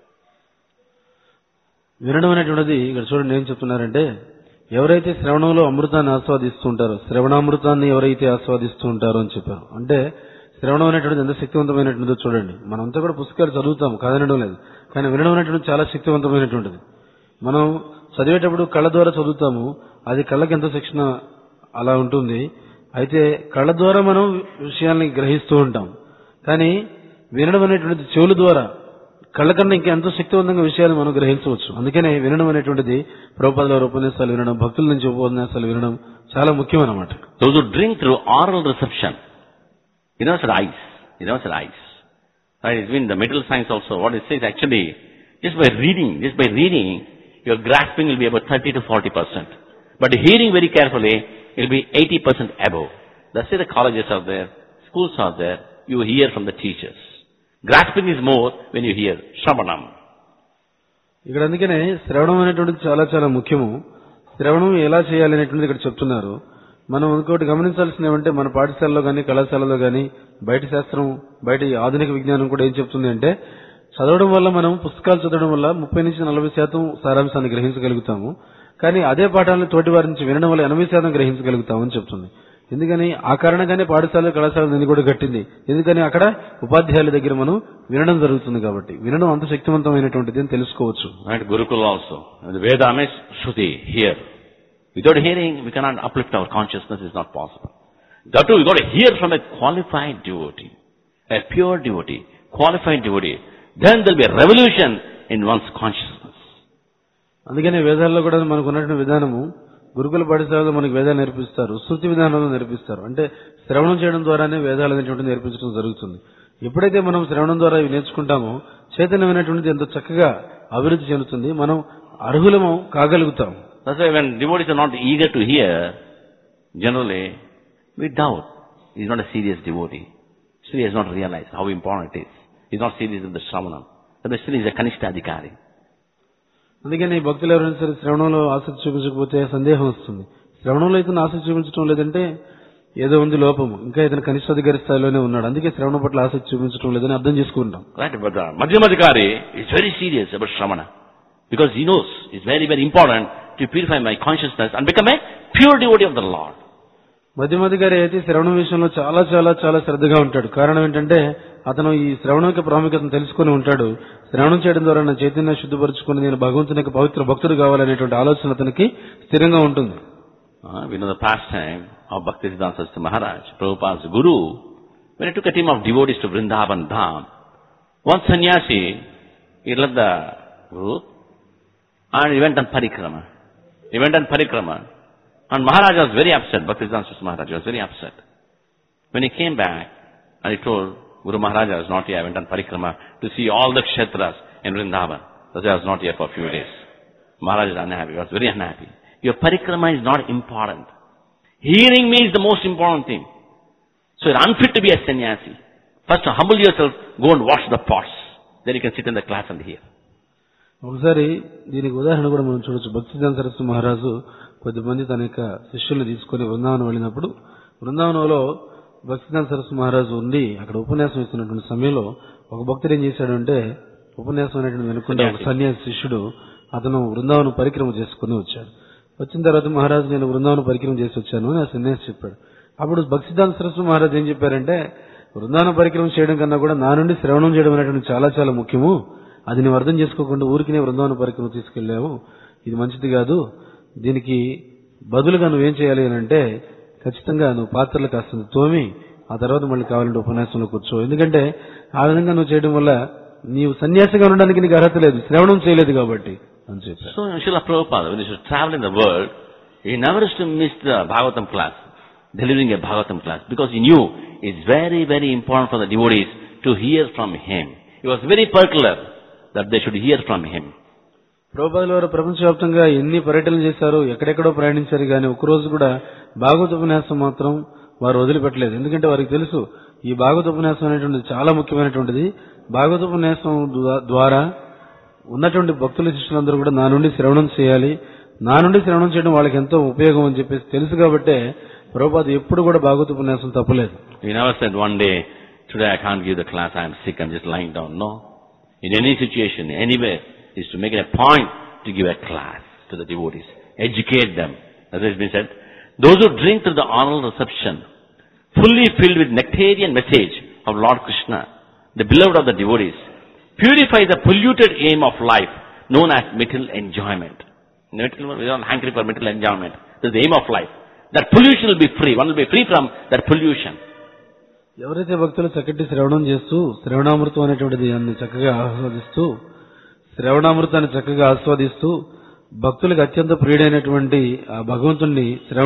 వినడం అనేటువంటిది ఇక్కడ చూడండి ఏం చెప్తున్నారంటే ఎవరైతే శ్రవణంలో అమృతాన్ని ఆస్వాదిస్తూ ఉంటారో శ్రవణామృతాన్ని ఎవరైతే ఆస్వాదిస్తూ ఉంటారో అని చెప్పారు. అంటే శ్రవణం అనేటువంటిది ఎంత శక్తివంతమైనటువంటిదో చూడండి. మనంతా కూడా పుస్తకాలు చదువుతాం కాదనడం లేదు, కానీ వినడం అనేటువంటిది చాలా శక్తివంతమైనటువంటిది. మనం చదివేటప్పుడు కళ్ళ ద్వారా చదువుతాము, అది కళ్ళకి ఎంతో శిక్షణ అలా ఉంటుంది. అయితే కళ్ళ ద్వారా మనం విషయాల్ని గ్రహిస్తూ ఉంటాం, కానీ వినడం అనేటువంటిది చెవుల ద్వారా కళ్ళ కన్నా ఇంకా ఎంతో శక్తివంతంగా విషయాలు మనం గ్రహించవచ్చు. అందుకనే వినడం అనేటువంటిది ప్రభుపాదుల వారి ఉపన్యాసాలు వినడం, భక్తుల నుంచి ఉపన్యాసాలు వినడం చాలా ముఖ్యం అన్నమాట. Those who drink through oral reception, you know, it's eyes. Right? It's been the material science also. What it says actually, just by reading, your grasping will be about 30 to 40%. But hearing very carefully, it will be 80% above. That's why the colleges are there, schools are there. You hear from the teachers. Grasping is more when you hear Shravanam. ఇక్కడ అందుకనే శ్రవణం అనేటువంటిది చాలా చాలా ముఖ్యము. శ్రవణం ఎలా చేయాలి అనేటువంటిది ఇక్కడ చెప్తున్నారు. మనం ఇంకోటి గమనించాల్సింది ఏమంటే మన పాఠశాలలో కానీ కళాశాలలో కానీ బయట శాస్త్రం బయట ఆధునిక విజ్ఞానం కూడా ఏం చెప్తుంది అంటే చదవడం వల్ల మనం పుస్తకాలు చదవడం వల్ల 30 నుంచి 40% సారాంశాన్ని గ్రహించగలుగుతాము. కానీ అదే పాఠాలను తోటి వారి నుంచి వినడం వల్ల 80% గ్రహించగలుగుతామని చెప్తుంది. ఎందుకని ఆ కారణంగానే పాఠశాల కళాశాల నిధి కూడా కట్టింది. ఎందుకని అక్కడ ఉపాధ్యాయుల దగ్గర మనం వినడం జరుగుతుంది కాబట్టి వినడం అంత శక్తివంతమైనటువంటిది అని తెలుసుకోవచ్చు. Right, Gurukul also. The Veda means Shruti, hear. Without hearing, we cannot uplift our consciousness, is not possible. That too, we got to hear from a qualified devotee, a pure devotee, qualified devotee. Then there will be a revolution in one's consciousness. అందుకనే వేదాల్లో కూడా మనకు ఉన్నటువంటి విధానము గురుకుల పాఠశాలలో మనకు వేదాలు నేర్పిస్తారు, శృతి విధానంలో నేర్పిస్తారు. అంటే శ్రవణం చేయడం ద్వారానే వేదాలు అనేటువంటిది నేర్పించడం జరుగుతుంది. ఎప్పుడైతే మనం శ్రవణం ద్వారా ఇవి నేర్చుకుంటామో చైతన్యం అనేటువంటిది ఎంతో చక్కగా అభివృద్ధి చెందుతుంది, మనం అర్హులము కాగలుగుతాం. That's why when devotees are not eager to hear, generally we doubt. He is not a serious devotee. Still he has not realized how important it is. He is not serious in the Shravanam. But still he is a Kanishta Adhikari. అందుకని భక్తులు ఎవరైనా సరే శ్రవణంలో ఆసక్తి చూపించకపోతే సందేహం వస్తుంది. శ్రవణంలో అయితే ఆసక్తి చూపించడం లేదంటే ఏదో ఉంది లోపము, ఇంకా ఇతను కనిష్టాధికారి స్థాయిలోనే ఉన్నాడు, అందుకే శ్రవణం పట్ల ఆసక్తి చూపించడం లేదని అర్థం చేసుకుంటాం. Right, but the Madhyamadhikari is very serious about Shravana. Because he knows it's very, very important to purify my consciousness and become a pure devotee of the Lord. మధ్యమాధికారి అయితే శ్రవణం విషయంలో చాలా చాలా చాలా శ్రద్ధగా ఉంటాడు. కారణం ఏంటంటే అతను ఈ శ్రవణం యొక్క ప్రాముఖ్యతను తెలుసుకుని ఉంటాడు. శ్రవణం చేయడం ద్వారా నా చైతన్యం శుద్ధపరుచుకుని నేను భగవంతుని యొక్క పవిత్ర భక్తుడు కావాలనేటువంటి ఆలోచన అతనికి స్థిరంగా ఉంటుంది. We know the pastime of Bhaktisiddhanta Saraswati Maharaj, Prabhupada's guru, when he took a team of devotees to Vrindavan Dham. One sannyasi, he left the group and he went on parikrama. And Maharaj was very upset. Bhaktisiddhanta Saraswati Maharaj was very upset. When he came back and he told, Guru Maharaja was not here. I went on parikrama to see all the kshetras in Vrindavan. But I was not here for a few days. Maharaj is unhappy. He was very unhappy. Your parikrama is not important. Hearing me is the most important thing. So you're unfit to be a sannyasi. First humble yourself, go and wash the pots. Then you can sit in the class and hear. ఒకసారి దీనికి ఉదాహరణ కూడా మనం చూడొచ్చు. భక్తిసిద్ధాంత సరస్వతి మహారాజు కొద్దిమంది తన యొక్క శిష్యుల్ని తీసుకుని బృందావనం వెళ్ళినప్పుడు, బృందావనంలో భక్తిసిద్ధాంత సరస్వతి మహారాజు ఉండి అక్కడ ఉపన్యాసం ఇస్తున్నటువంటి సమయంలో ఒక భక్తుడు ఏం చేశాడంటే, ఉపన్యాసం అనేటువంటి వెనుకుండా ఒక సన్యాసి శిష్యుడు అతను బృందావనం పరిక్రమ చేసుకుని వచ్చాడు. వచ్చిన తర్వాత మహారాజు నేను బృందావనం పరిక్రమ చేసి వచ్చాను అని ఆ సన్యాసి చెప్పాడు. అప్పుడు భక్తిసిద్ధాంత సరస్వతి మహారాజు ఏం చెప్పారంటే, బృందావన పరిక్రమ చేయడం కన్నా కూడా నా నుండి శ్రవణం చేయడం అనేటువంటి చాలా చాలా ముఖ్యము. అది నువ్వు అర్థం చేసుకోకుండా ఊరికినే బృందావన పరిక్రమ తీసుకెళ్లావు, ఇది మంచిది కాదు. దీనికి బదులుగా నువ్వేం చేయాలి అని అంటే, ఖచ్చితంగా నువ్వు పాత్రలు కాస్త తోమి ఆ తర్వాత మళ్ళీ కావాలంటే ఉపన్యాసంలో కూర్చో. ఎందుకంటే ఆ విధంగా నువ్వు చేయడం వల్ల నీవు సన్యాసిగా ఉండడానికి నీకు అర్హత లేదు, శ్రవణం చేయలేదు కాబట్టి అని చెప్పారు. So Srila Prabhupada, when he should travel in the world, he never used to miss the Bhagavatam class, delivering a Bhagavatam class, because he knew it's very, very important for the devotees to hear from him. He was very particular that they should hear from him. ప్రభుపాదుల వారు ప్రపంచవ్యాప్తంగా ఎన్ని పర్యటనలు చేశారు, ఎక్కడెక్కడో ప్రయాణించారు, కానీ ఒకరోజు కూడా భాగవత ఉపన్యాసం మాత్రం వారు వదిలిపెట్టలేదు. ఎందుకంటే వారికి తెలుసు ఈ భాగవత ఉపన్యాసం అనేటువంటిది చాలా ముఖ్యమైనటువంటిది. భాగవత ఉపన్యాసం ద్వారా ఉన్నటువంటి భక్తుల శిష్యులందరూ కూడా నా నుండి శ్రవణం చేయాలి, నా నుండి శ్రవణం చేయడం వాళ్ళకి ఎంతో ఉపయోగం అని చెప్పేసి తెలుసు. కాబట్టే ప్రభుపాద ఎప్పుడు కూడా భాగవత ఉపన్యాసం తప్పలేదు. He never said one day, today I can't give the class, I am sick, I am just lying down. No. In any situation, anywhere, is to make it a point to give a class to the devotees, educate them. As has been said, those who drink through the oral reception, fully filled with nectarian message of Lord Krishna, the beloved of the devotees, purify the polluted aim of life known as material enjoyment. We don't hankering for material enjoyment. This is the aim of life. That pollution will be free. One will be free from that pollution. ఎవరైతే భక్తులు చక్కటి శ్రవణం చేస్తూ శ్రవణామృతం అనేటువంటిది దాన్ని చక్కగా ఆస్వాదిస్తూ శ్రవణామృతాన్ని చక్కగా ఆస్వాదిస్తూ భక్తులకు అత్యంత ప్రియుడైనటువంటి ఆ భగవంతుణ్ణి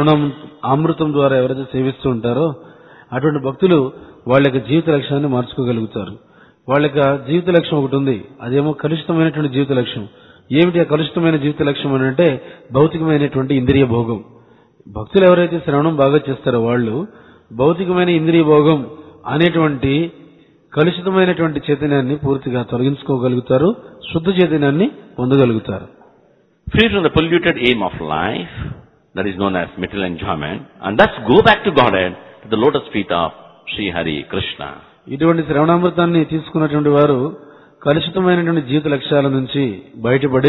అమృతం ద్వారా ఎవరైతే సేవిస్తూ ఉంటారో అటువంటి భక్తులు వాళ్ళ యొక్క జీవిత లక్ష్యాన్ని మార్చుకోగలుగుతారు. వాళ్ళ యొక్క జీవిత లక్ష్యం ఒకటి ఉంది, అదేమో కలుషితమైనటువంటి జీవిత లక్ష్యం. ఏమిటి ఆ కలుషితమైన జీవిత లక్ష్యం అని అంటే, భౌతికమైనటువంటి ఇంద్రియ భోగం. భక్తులు ఎవరైతే శ్రవణం బాగా చేస్తారో వాళ్ళు భౌతికమైన ఇంద్రియ భోగం అనేటువంటి కలుషితమైనటువంటి చైతన్యాన్ని పూర్తిగా తొలగించుకోగలుగుతారు, శుద్ధ చైతన్యాన్ని పొందగలుగుతారు. Free from the polluted aim of life, that is known as material enjoyment, and thus go back to Godhead, to the lotus feet of Sri Hari Krishna. ఇటువంటి శ్రవణామృతాన్ని తీసుకున్నటువంటి వారు కలుషితమైనటువంటి జీవిత లక్ష్యాల నుంచి బయటపడి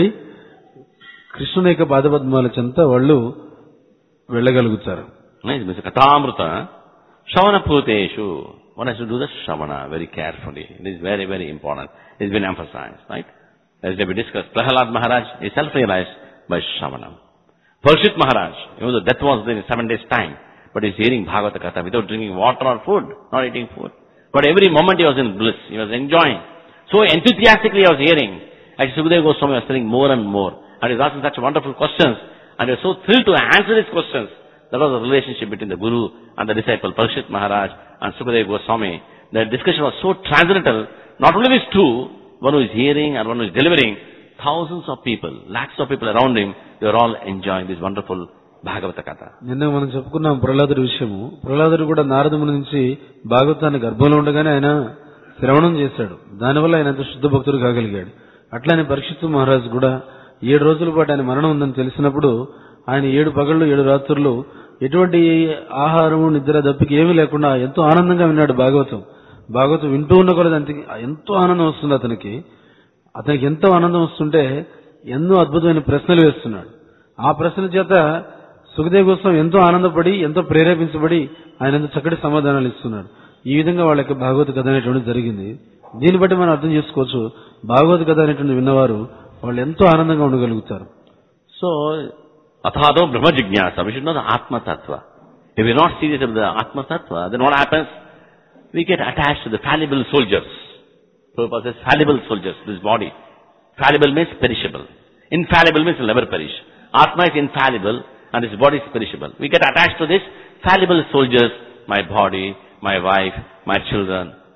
కృష్ణుని యొక్క పాదపద్మాల చెంత వాళ్ళు వెళ్ళగలుగుతారు. Katamrita, Shravana Puteshu. One has to do the Shravana very carefully. It is very, very important. It has been emphasized, right? As we discussed, Prahalad Maharaj is self-realized by Shravana. Parikshit Maharaj, even though death was there in 7 days' time, but he is hearing Bhagavata Katha without drinking water or food, not eating food. But every moment he was in bliss, he was enjoying. So enthusiastically he was hearing. Actually, Sukadeva Goswami was telling more and more. And he was asking such wonderful questions. And he was so thrilled to answer his questions. That was the relationship between the Guru and the disciple, Parikshit Maharaj and Sukadeva Goswami. The discussion was so transcendental. Not only these two, one who is hearing and one who is delivering, thousands of people, lakhs of people around him, they were all enjoying this wonderful భాగవత కథ. నిన్న మనం చెప్పుకున్నాం ప్రహ్లాదుడి విషయము. ప్రహ్లాదుడు కూడా నారదముని నుంచి భాగవతాన్ని గర్భంలో ఉండగానే ఆయన శ్రవణం చేశాడు. దానివల్ల ఆయన ఎంతో శుద్ధ భక్తుడు కాగలిగాడు. అట్లానే పరీక్షిత్ మహారాజు కూడా 7 రోజుల పాటు ఆయన మరణం ఉందని తెలిసినప్పుడు ఆయన 7 పగళ్ళు 7 రాత్రులు ఎటువంటి ఆహారము నిద్ర దప్పికి ఏమీ లేకుండా ఎంతో ఆనందంగా విన్నాడు భాగవతం. భాగవతం వింటూ ఉన్న కొలది ఎంతో ఆనందం వస్తుంది అతనికి ఎంతో ఆనందం వస్తుంటే ఎన్నో అద్భుతమైన ప్రశ్నలు వేస్తున్నాడు. ఆ ప్రశ్న చేత సుఖదేవ గోస్వామి ఎంతో ఆనందపడి ఎంతో ప్రేరేపించబడి ఆయన ఎంతో చక్కటి సమాధానాలు ఇస్తున్నాడు. ఈ విధంగా వాళ్ళ యొక్క భాగవత కథ అనేటువంటి జరిగింది. దీన్ని బట్టి మనం అర్థం చేసుకోవచ్చు, భాగవత కథ అనేటువంటి విన్నవారు వాళ్ళు ఎంతో ఆనందంగా ఉండగలుగుతారు. So అథాదో Brahma Jignasa, we should know the Atma Tattva. If we are not serious about the Atma Tattva, then what happens? We get attached to the fallible soldiers. Prabhupada says fallible soldiers, this body. Fallible means perishable. Infallible means will never perish. Atma is infallible and this body is perishable. We get attached to this fallible soldiers, my body, my wife, my children,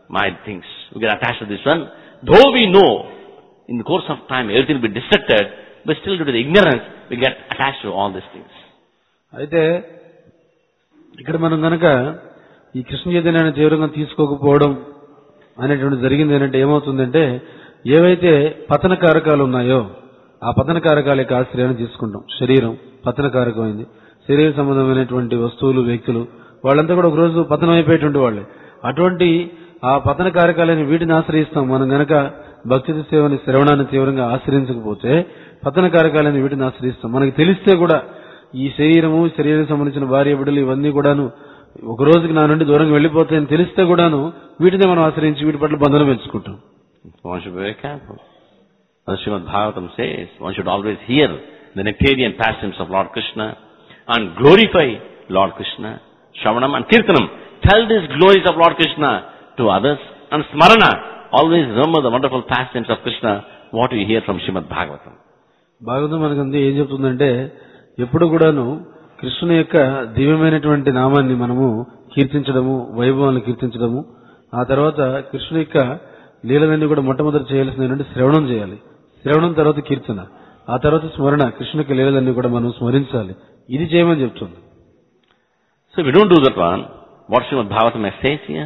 my things. We get attached to this one. Though we know in the course of time everything will be destructed, but still due to the ignorance, we get attached to all these things. అయితే ఇక్కడ మనం గనక ఈ కృష్ణ చైతన్యాన్ని తీవ్రంగా తీసుకోకపోవడం అనేటువంటి జరిగింది ఏంటంటే ఏమవుతుందంటే ఏవైతే పతన కారకాలు ఉన్నాయో ఆ పతన కారకాల యొక్క ఆశ్రయాన్ని తీసుకుంటాం. శరీరం పతన కారకమైంది. శరీర సంబంధమైనటువంటి వస్తువులు, వ్యక్తులు వాళ్ళంతా కూడా ఒకరోజు పతనం అయిపోయేటువంటి వాళ్ళే. అటువంటి ఆ పతన కారకాలని వీటిని ఆశ్రయిస్తాం. మనం గనక భక్తి సేవని, శ్రవణాన్ని తీవ్రంగా ఆశ్రయించకపోతే పతన కారకాలని వీటిని ఆశ్రయిస్తాం. మనకి తెలిస్తే కూడా ఈ శరీరము, శరీరానికి సంబంధించిన భార్య బిడ్డలు ఇవన్నీ కూడాను ఒక రోజుకి నా నుండి దూరంగా వెళ్లిపోతాయని తెలిస్తే కూడాను వీటినే మనం ఆశ్రయించి వీటి పట్ల బంధనం పెంచుకుంటాం. One should be very careful. As Srimad Bhagavatam says, one should always hear the nectarian pastimes of Lord Krishna and glorify Lord Krishna. Shravanam and Kirtanam. Tell these glories of Lord Krishna to others. And Smarana. Always remember the wonderful pastimes of Krishna, what we hear from Srimad Bhagavatam. Bhagavatam మనకంతా ఏం చెప్తుందంటే ఎప్పుడు కూడాను కృష్ణుని యొక్క దివ్యమైనటువంటి నామాన్ని మనము కీర్తించడము, వైభవాన్ని కీర్తించడము, ఆ తర్వాత కృష్ణుని యొక్క లీలలన్నీ కూడా మొట్టమొదటి చేయాల్సింది ఏంటంటే శ్రవణం చేయాలి. శ్రవణం తర్వాత కీర్తన, ఆ తర్వాత స్మరణ, కృష్ణుని యొక్క లీలలన్నీ కూడా మనం స్మరించాలి. ఇది చేయమని చెప్తుంది. So if we don't do that one, what Srimad Bhagavatam says here?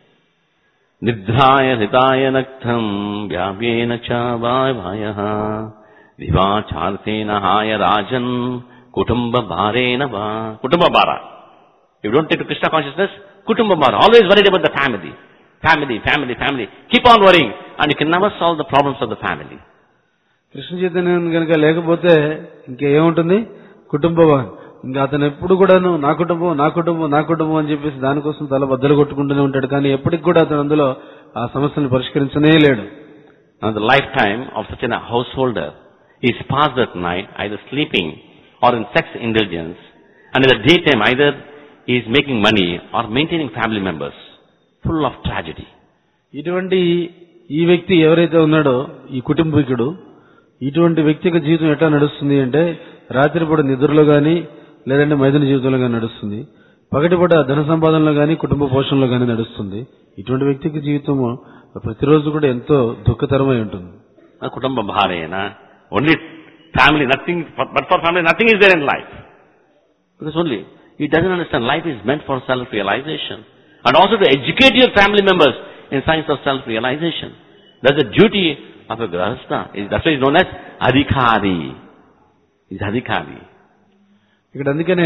Nidhraya hitaya naktham vyapyena cha vayaha vivachartena haya rajan kutumba bharena va. Kutumba bhara. If you don't take to Krishna consciousness, kutumba bhara. Always worried about the family. Family. Keep on worrying and you can never solve the problems of the family. Krishna చైతన్యం కనుక లేకపోతే ఇంకేముంటుంది? కుటుంబం. ఇంకా అతను ఎప్పుడు కూడాను నా కుటుంబం అని చెప్పేసి దానికోసం తల బద్దలు కొట్టుకుంటూనే ఉంటాడు. కానీ ఎప్పటికి కూడా అతను అందులో ఆ సమస్యను పరిష్కరించనే లేడు. And the lifetime of such a householder is passed at night either sleeping or in sex indulgence, and in the daytime either he is making money or maintaining family members, full of tragedy. ఇటువంటి ఈ వ్యక్తి ఎవరైతే ఉన్నాడో ఈ కుటుంబీకుడు, ఇటువంటి వ్యక్తి యొక్క జీవితం ఎట్లా నడుస్తుంది అంటే రాత్రిపూట నిద్రలో గాని లేదంటే మైదాన జీవితంలో గాని నడుస్తుంది, పగటిపూట ధన సంపాదనలో గాని కుటుంబ పోషణలో గాని నడుస్తుంది. ఇటువంటి వ్యక్తికి జీవితం ప్రతిరోజు కూడా ఎంతో దుఃఖతరమై ఉంటుంది. కుటుంబ భారేనా, only family, nothing, but for family nothing is there in life. Because only he doesn't understand life is meant for self-realization and also to educate your family members in science of self-realization. That's the duty of a grahastha. That's why he's known as adhikari. He's adhikari. ఇక్కడ అందుకనే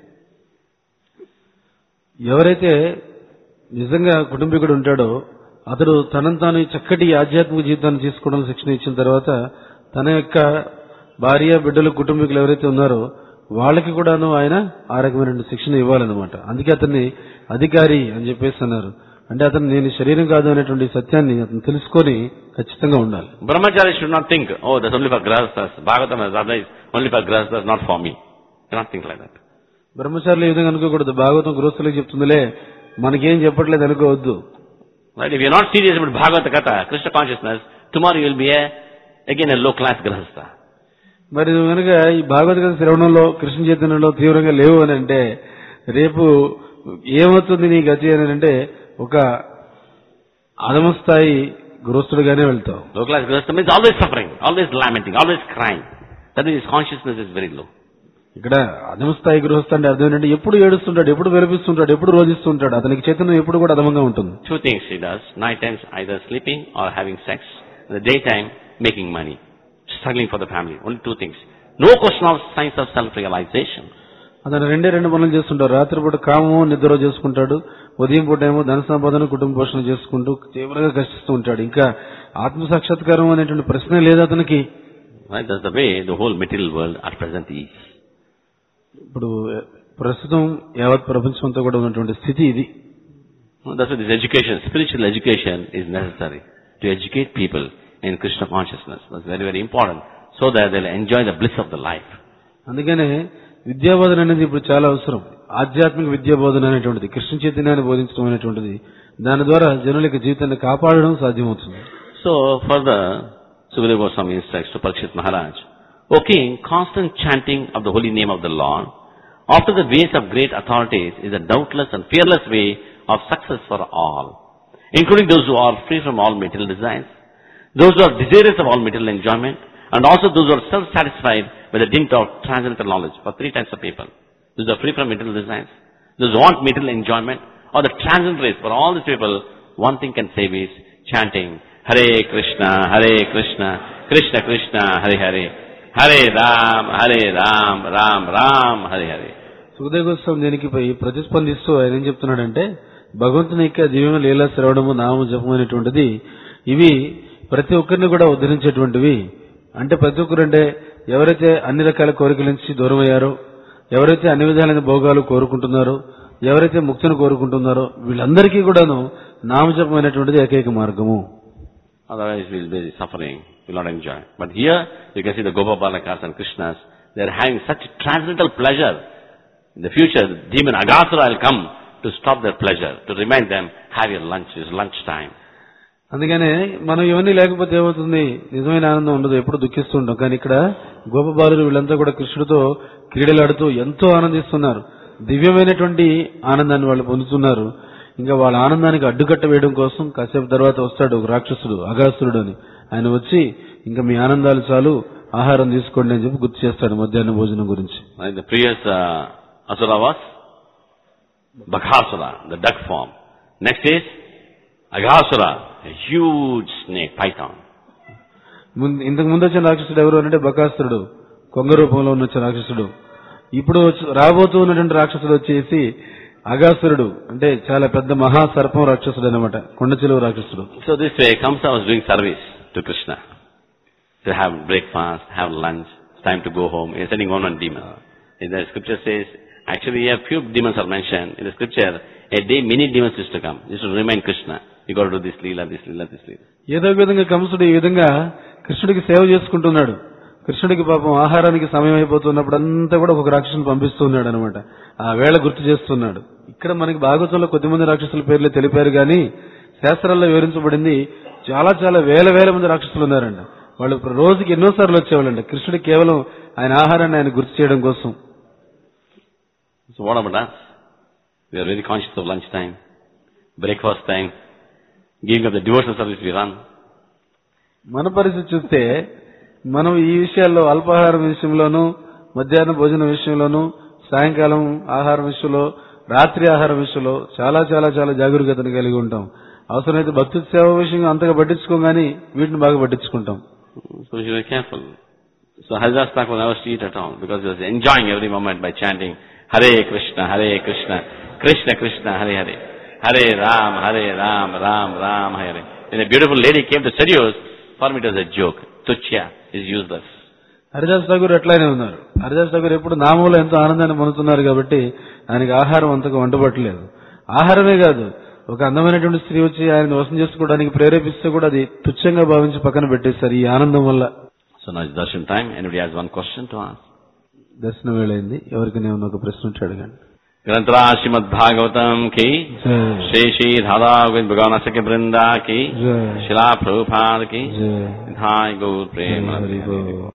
ఎవరైతే నిజంగా కుటుంబీకుడు ఉంటాడో అతడు తనను తాను చక్కటి ఆధ్యాత్మిక జీవితాన్ని తీసుకోవడానికి శిక్షణ ఇచ్చిన తర్వాత తన యొక్క భార్య, బిడ్డలు, కుటుంబీకులు ఎవరైతే ఉన్నారో వాళ్ళకి కూడాను ఆయన ఆ రకమైన శిక్షణ ఇవ్వాలన్నమాట. అందుకే అతన్ని అధికారి అని చెప్పేసి అన్నారు. అంటే అతను నేను శరీరం కాదు అనేటువంటి సత్యాన్ని అతను తెలుసుకొని ఖచ్చితంగా ఉండాలి. Brahmachari should not think, oh, that's only for grahasthas. Bhagavatam has advised only for grahasthas, not for me. Cannot think like that. బ్రహ్మచారులు ఈ విధంగా అనుకోకూడదు. భాగవతం గృహస్థులకు చెప్తుందిలే, మనకేం చెప్పట్లేదు అనుకోవద్దు. Right? If you are not serious about Bhagavata Katha, Krishna consciousness, tomorrow you will be again a low class grahastha. మరి నువ్వు కనుక ఈ భాగవత కథ శ్రవణంలో కృష్ణ చైతన్యంలో తీవ్రంగా లేవు అని అంటే రేపు ఏమవుతుంది నీ గతి అని అంటే ఒక అధమ స్థాయి గృహస్థుడిగానే వెళ్తావు. Low class grahastha means always suffering, always lamenting, always crying. That means his consciousness is very low. ఇక్కడ అధమ స్థాయి గృహస్థ అంటే అర్థం ఏంటంటే ఎప్పుడు ఏడుస్తుంటాడు, ఎప్పుడు విలపిస్తుంటాడు, ఎప్పుడు రోజిస్తుంటాడు. అతనికి చైతన్యం ఎప్పుడు కూడా అధమంగా ఉంటుంది. Two things he does. Night times either sleeping or having sex. In the daytime making money, struggling for the family. Only two things. No question of science of self-realization. అతను రెండు పనులు చేస్తుంటాడు. రాత్రిపూట కామము నిద్ర చేసుకుంటాడు, ఉదయం పూట ఏమో ధన సంపాదన కుటుంబ పోషణ చేసుకుంటూ తీవ్రంగా కష్టిస్తూ ఉంటాడు. ఇంకా ఆత్మ సాక్షాత్కారం అనేటువంటి ప్రశ్నే లేదు అతనికి. Right? That's the way the whole material world at present is. ఇప్పుడు ప్రస్తుతం యావత్ ప్రపంచం అంతా కూడా ఉన్నటువంటి స్థితి ఇది. That's why this education, spiritual education is necessary to educate people in Krishna consciousness. That's very, very important. So that they'll enjoy the bliss of the life. అందుకనే విద్యాబోధన అనేది ఇప్పుడు చాలా అవసరం. ఆధ్యాత్మిక విద్యాబోధన అనేటువంటిది, కృష్ణ చైతన్యాన్ని బోధించడం అనేటువంటిది, దాని ద్వారా జనుల యొక్క జీవితాన్ని కాపాడడం సాధ్యమవుతుంది. So further, Sukadeva Goswami instructs to Parikshit Maharaj, O king, constant chanting of the holy name of the Lord, after the ways of great authorities, is a doubtless and fearless way of success for all. including those who are free from all material desires, those who are desirous of all material enjoyment, and also those who are self-satisfied by the dint of transcendental knowledge. For three types of people. Those who are free from material desires, those who want material enjoyment, or the transcendental race. For all these people, one thing can save is chanting Hare Krishna, Krishna Krishna, Hare Hare, Hare Ram, Ram Ram, Hare Hare. Sukhadeva Goswami దీనికి ప్రతిస్పందిస్తూ ఆయన ఏం చెప్తున్నాడంటే, భగవంతుని యొక్క దివ్యమైన లీలా శ్రవణము నామ జపం అనేటువంటిది ఇవి ప్రతి ఒక్కరిని కూడా ఉద్ధరించేటువంటివి. అంటే ప్రతి ఒక్కరంటే ఎవరైతే అన్ని రకాల కోరికల నుంచి దూరం అయ్యారో, ఎవరైతే అన్ని విధాలైన భోగాలు కోరుకుంటున్నారో, ఎవరైతే ముక్తిని కోరుకుంటున్నారో వీళ్ళందరికీ కూడాను నామజపం అనేటువంటిది ఏకైక మార్గము. Otherwise we will be suffering, we will not enjoy. But here you can see the Gopa Balakas and Krishnas, they are having such transcendental pleasure. In the future, the demon Aghasura will come to stop their pleasure, to remind them, have your lunch, it's lunch time. అందుకనే మనం ఇవన్నీ లేకపోతే ఏమవుతుంది, నిజమైన ఆనందం ఉండదు, ఎప్పుడు దుఃఖిస్తుంటాం. కానీ ఇక్కడ గోప బాలురు వీళ్ళంతా కూడా కృష్ణుడితో క్రీడలాడుతూ ఎంతో ఆనందిస్తున్నారు. దివ్యమైనటువంటి ఆనందాన్ని వాళ్ళు పొందుతున్నారు. ఇంకా వాళ్ళ ఆనందానికి అడ్డుకట్ట వేయడం కోసం కాసేపు తర్వాత వస్తాడు ఒక రాక్షసుడు, అఘాసురుడు అని. ఆయన వచ్చి ఇంకా మీ ఆనందాలు చాలు, ఆహారం తీసుకోండి అని చెప్పి గుర్తు చేస్తాడు మధ్యాహ్న భోజనం గురించి. The previous Asura was Baghasura, the duck form. Next is Aghasura, a huge snake, python. ఇంతకు ముందు వచ్చిన రాక్షసుడు ఎవరు అంటే బకాసురుడు, కొంగ రూపంలో ఉన్న రాక్షసుడు. ఇప్పుడు రాబోతూ ఉన్నటువంటి రాక్షసుడు వచ్చేసి అఘాసురుడు, అంటే చాలా పెద్ద మహాసర్పం రాక్షసుడు అన్నమాట, కొండ చిలువ రాక్షసుడు. So this way Kamsa was doing service to Krishna. To have breakfast, have lunch, it's time to go home. He is sending one demon. In the scripture says, actually a few demons are mentioned. In the scripture, a day many demons used to come. Used to remind Krishna, you got to do this leela, this leela, this leela. ఏదో విధంగా కంసుడు ఈ విధంగా కృష్ణుడికి సేవ చేసుకుంటున్నాడు. కృష్ణుడికి పాపం ఆహారానికి సమయం అయిపోతున్నప్పుడు అంతా కూడా ఒక రాక్షసుని పంపిస్తున్నాడు అనమాట. ఆ వేళ గుర్తు చేస్తున్నాడు. ఇక్కడ మనకి భాగవతంలో కొద్దిమంది రాక్షసుల పేర్లు తెలిపారు కానీ శాస్త్రాల్లో వివరించబడింది చాలా చాలా వేల వేల మంది రాక్షసులు ఉన్నారండి. వాళ్ళు రోజుకి ఎన్నోసార్లు వచ్చేవాళ్ళండి కృష్ణుడికి కేవలం ఆయన ఆహారాన్ని ఆయన గుర్తు చేయడం కోసం. So what about us? We are very conscious of lunch time, breakfast time, giving up the devotional service we run. మన పరిస్థితి చూస్తే మనం ఈ విషయాల్లో అల్పాహారం విషయంలోనూ, మధ్యాహ్న భోజనం విషయంలోనూ, సాయంకాలం ఆహారం విషయంలో, రాత్రి ఆహారం విషయంలో చాలా చాలా చాలా జాగరూకతను కలిగి ఉంటాం. అవసరమైతే భక్తి సేవ విషయంగా అంతగా పట్టించుకోం కానీ వీటిని బాగా పట్టించుకుంటాం. So we should be careful. So Haridas Thakur never eat at all because he was enjoying every moment by chanting Hare Krishna, Krishna Krishna, Hare Hare, Hare Ram, Ram Ram, Hare. When a beautiful lady came to seduce, for me it was a joke. Tuchya is useless. Haridas Tagore ఎట్లానే ఉన్నారు. హరిదాస్ ఠాగూర్ ఎప్పుడు నామంలో ఎంతో ఆనందాన్ని పొందుతున్నారు కాబట్టి ఆయనకి ఆహారం అంతగా వంటబట్టలేదు. ఆహారమే కాదు, ఒక అందమైనటువంటి స్త్రీ వచ్చి ఆయన వశం చేసుకోవడానికి ప్రేరేపిస్తే కూడా అది తుచ్చంగా భావించి పక్కన పెట్టేస్తారు ఈ ఆనందం వల్ల. So now it's darshan time. Anybody has one question to ask? దర్శనం వేళైంది. ఎవరికి నేను ఒక ప్రశ్న ఉంటే అడగండి. ग्रंथरा श्रीमद् भागवतम की श्री श्री राधा गोविंद भगवान सखे वृंदा की शिला प्रभुपाद की गौर प्रेम।